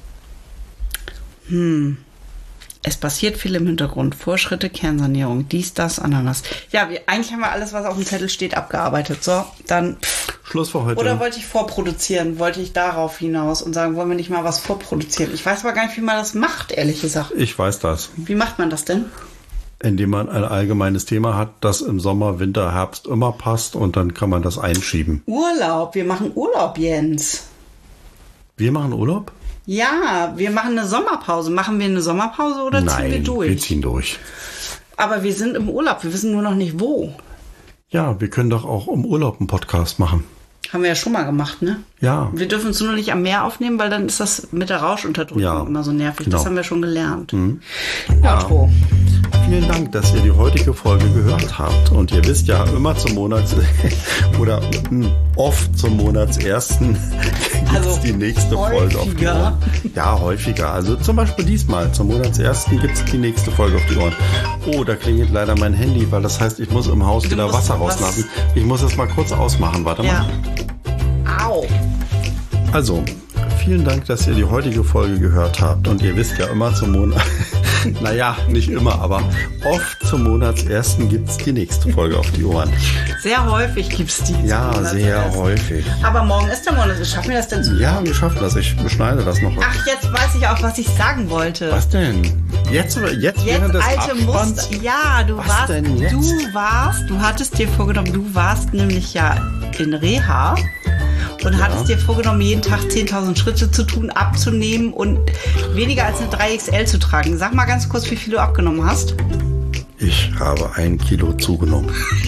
Hm. Es passiert viel im Hintergrund. Vorschritte, Kernsanierung, dies, das, Ananas. Ja, wir, eigentlich haben wir alles, was auf dem Zettel steht, abgearbeitet. So, dann... Pff. Schluss für heute. Oder wollte ich vorproduzieren? Wollte ich darauf hinaus und sagen, wollen wir nicht mal was vorproduzieren? Ich weiß aber gar nicht, wie man das macht, ehrlich gesagt. Ich weiß das. Wie macht man das denn? Indem man ein allgemeines Thema hat, das im Sommer, Winter, Herbst immer passt und dann kann man das einschieben. Urlaub. Wir machen Urlaub, Jens. Wir machen Urlaub? Ja, wir machen eine Sommerpause. Machen wir eine Sommerpause oder Nein, ziehen wir durch? wir ziehen durch. Aber wir sind im Urlaub. Wir wissen nur noch nicht wo. Ja, wir können doch auch im Urlaub einen Podcast machen. Haben wir ja schon mal gemacht, ne? Ja. Wir dürfen uns nur nicht am Meer aufnehmen, weil dann ist das mit der Rauschunterdrückung Ja, immer so nervig. genau. Das haben wir schon gelernt. Mhm. Ja. Outro. Vielen Dank, dass ihr die heutige Folge gehört habt. Und ihr wisst ja, immer zum Monats- oder mh, oft zum Monatsersten gibt es Also die nächste Folge auf die häufiger. Ohren. Ja, häufiger. Also zum Beispiel diesmal, zum Monatsersten gibt es die nächste Folge auf die Ohren. Oh, da klingelt leider mein Handy, weil das heißt, ich muss im Haus Du wieder musst Wasser was- rauslassen. Ich muss das mal kurz ausmachen. Warte Ja. mal. Au. Also, vielen Dank, dass ihr die heutige Folge gehört habt. Und ihr wisst ja immer zum Monat, naja, nicht immer, aber oft zum Monatsersten gibt es die nächste Folge auf die Ohren. Sehr häufig gibt's die. Ja, zum sehr Monatsersten. häufig. Aber morgen ist der Monat. Schaffen wir das denn zu? Ja, wir schaffen das. Ich beschneide das noch. Ach, jetzt weiß ich auch, was ich sagen wollte. Was denn? Jetzt, jetzt, während Jetzt des alte Abspanns? Muster. Ja, du Was warst, denn jetzt? du warst, du hattest dir vorgenommen, du warst nämlich ja in Reha und hattest dir vorgenommen, jeden Tag zehntausend Schritte zu tun, abzunehmen und weniger als eine drei X L zu tragen. Sag mal ganz kurz, wie viel du abgenommen hast. Ich habe ein Kilo zugenommen.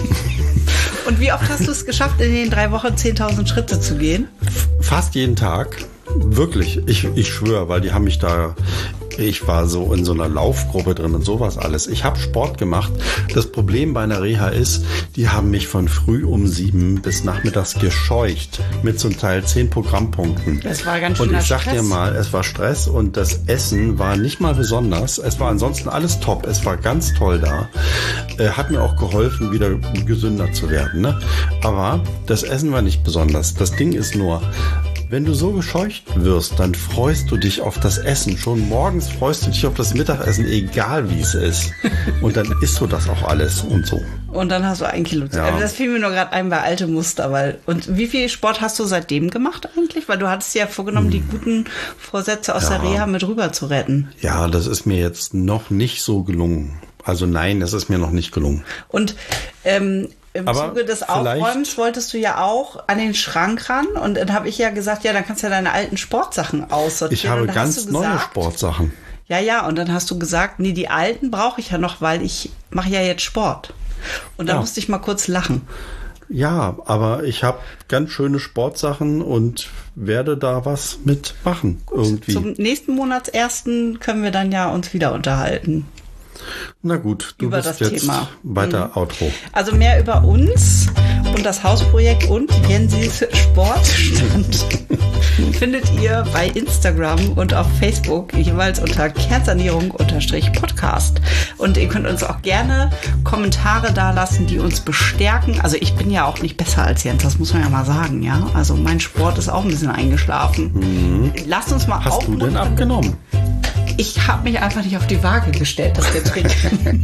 Und wie oft hast du es geschafft, in den drei Wochen zehntausend Schritte zu gehen? Fast jeden Tag. Wirklich. Ich, ich schwöre, weil die haben mich da... Ich war so in so einer Laufgruppe drin und sowas alles. Ich habe Sport gemacht. Das Problem bei einer Reha ist, die haben mich von früh um sieben bis nachmittags gescheucht mit zum Teil zehn Programmpunkten. Das war ganz Und schöner ich sag Stress. dir mal, es war Stress und das Essen war nicht mal besonders. Es war ansonsten alles top. Es war ganz toll da. Äh, hat mir auch geholfen, wieder gesünder zu werden. Ne? Aber das Essen war nicht besonders. Das Ding ist nur... Wenn du so gescheucht wirst, dann freust du dich auf das Essen. Schon morgens freust du dich auf das Mittagessen, egal wie es ist. Und dann isst du das auch alles und so. Und dann hast du ein Kilo zu. Ja. Also das fiel mir nur gerade ein bei alte Muster. Weil, und wie viel Sport hast du seitdem gemacht eigentlich? Weil du hattest dir ja vorgenommen, die guten Vorsätze aus Ja. der Reha mit rüber zu retten. Ja, das ist mir jetzt noch nicht so gelungen. Also nein, das ist mir noch nicht gelungen. Und ähm, im Aber Zuge des vielleicht- Aufräumens wolltest du ja auch an den Schrank ran. Und dann habe ich ja gesagt, ja, dann kannst du ja deine alten Sportsachen aussortieren. Ich habe und dann hast ganz du neue gesagt, Sportsachen. Ja, ja, und dann hast du gesagt, nee, die alten brauche ich ja noch, weil ich mache ja jetzt Sport. Und dann Ja. musste ich mal kurz lachen. Ja, aber ich habe ganz schöne Sportsachen und werde da was mitmachen irgendwie. Zum nächsten Monatsersten können wir dann ja uns wieder unterhalten. Na gut, du Über bist das jetzt Thema. weiter Outro. Also mehr über uns und das Hausprojekt und Jensis Sportstand findet ihr bei Instagram und auf Facebook jeweils unter Kernsanierung-Podcast. Und ihr könnt uns auch gerne Kommentare dalassen, die uns bestärken. Also ich bin ja auch nicht besser als Jens, das muss man ja mal sagen, ja. Also mein Sport ist auch ein bisschen eingeschlafen. Lasst uns mal Hast du denn aufmuntern. abgenommen? Ich habe mich einfach nicht auf die Waage gestellt, das ist der Trick.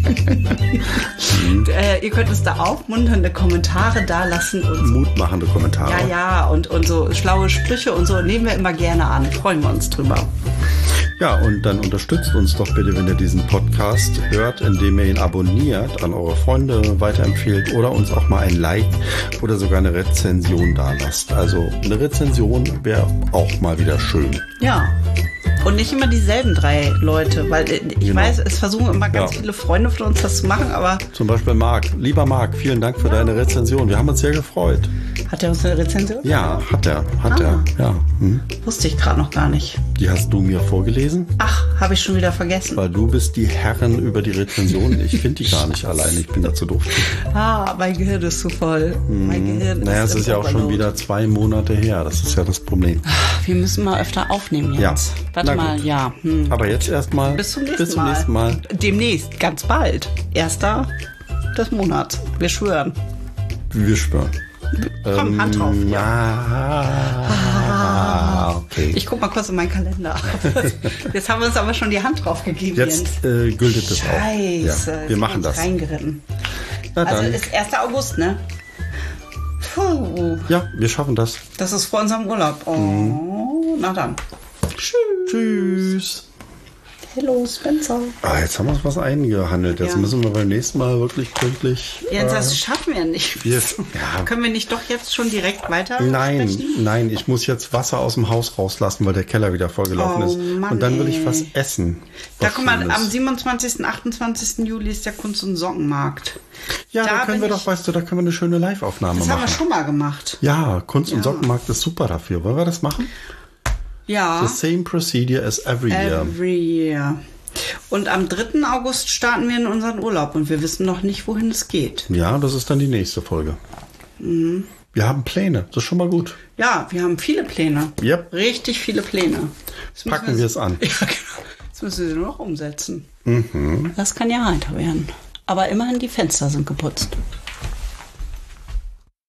äh, ihr könnt uns da aufmunternde Kommentare da lassen und so. Mutmachende Kommentare. Ja, ja, und, und so schlaue Sprüche und so nehmen wir immer gerne an. Freuen wir uns drüber. Ja, und dann unterstützt uns doch bitte, wenn ihr diesen Podcast hört, indem ihr ihn abonniert, an eure Freunde weiterempfehlt oder uns auch mal ein Like oder sogar eine Rezension da lasst. Also eine Rezension wäre auch mal wieder schön. Ja. Und nicht immer dieselben drei Leute, weil äh, ich Genau. weiß, es versuchen immer ganz Ja. viele Freunde von uns das zu machen, aber Zum Beispiel Marc. Lieber Marc, vielen Dank für deine Rezension. Wir haben uns sehr gefreut. hat er uns eine Rezension? Ja, hat er, hat Ah. er. Ja. Hm. Wusste ich gerade noch gar nicht. Die hast du mir vorgelesen, Ach, habe ich schon wieder vergessen. weil du bist die Herrin über die Rezensionen. Ich finde die gar nicht alleine. Ich bin dazu doof. Ah, mein Gehirn ist zu voll. Mein Gehirn Naja, es im ist ja auch schon Overload. wieder zwei Monate her. Das ist ja das Problem. Wir müssen mal öfter aufnehmen jetzt. Ja. Warte Na mal, gut. ja. Hm. Aber jetzt erstmal Bis zum nächsten, bis zum Mal. nächsten Mal. Demnächst, ganz bald. Erster des Monats. Wir schwören. Wir schwören. Komm, Hand drauf. Ja. Ah, okay. Ich guck mal kurz in meinen Kalender. Jetzt haben wir uns aber schon die Hand drauf gegeben, Jens. Jetzt äh, gültet das auch. Scheiße. Ja, jetzt wir sind machen uns das. Reingeritten. Na Also dann. ist erster August, ne? Puh, Ja, wir schaffen das. das ist vor unserem Urlaub. Oh, Mhm. na dann. Tschüss. Tschüss. Hello, Spencer. Ah, jetzt haben wir uns was eingehandelt. Jetzt Ja. müssen wir beim nächsten Mal wirklich pünktlich... Jens, äh, das schaffen wir nicht. wir, ja. Können wir nicht doch jetzt schon direkt weiter Nein, sprechen? nein, ich muss jetzt Wasser aus dem Haus rauslassen, weil der Keller wieder vollgelaufen Oh, ist. Mann, und dann will ich ey. was essen. Da Was guck mal, Schönes. am siebenundzwanzigsten, achtundzwanzigsten Juli ist der Kunst- und Sockenmarkt. Ja, da, da können bin wir ich- doch, weißt du, da können wir eine schöne Live-Aufnahme Das haben wir machen. schon mal gemacht. Ja, Kunst- und Ja. Sockenmarkt ist super dafür. Wollen wir das machen? Ja. The same procedure as every year. Every year. Und am dritten August starten wir in unseren Urlaub und wir wissen noch nicht, wohin es geht. Ja, das ist dann die nächste Folge. Mhm. Wir haben Pläne, das ist schon mal gut. Ja, wir haben viele Pläne. Yep. Richtig viele Pläne. Jetzt müssen Packen wir es an. Ja, genau. Jetzt müssen wir sie nur noch umsetzen. Mhm. Das kann ja heiter werden. Aber immerhin die Fenster sind geputzt.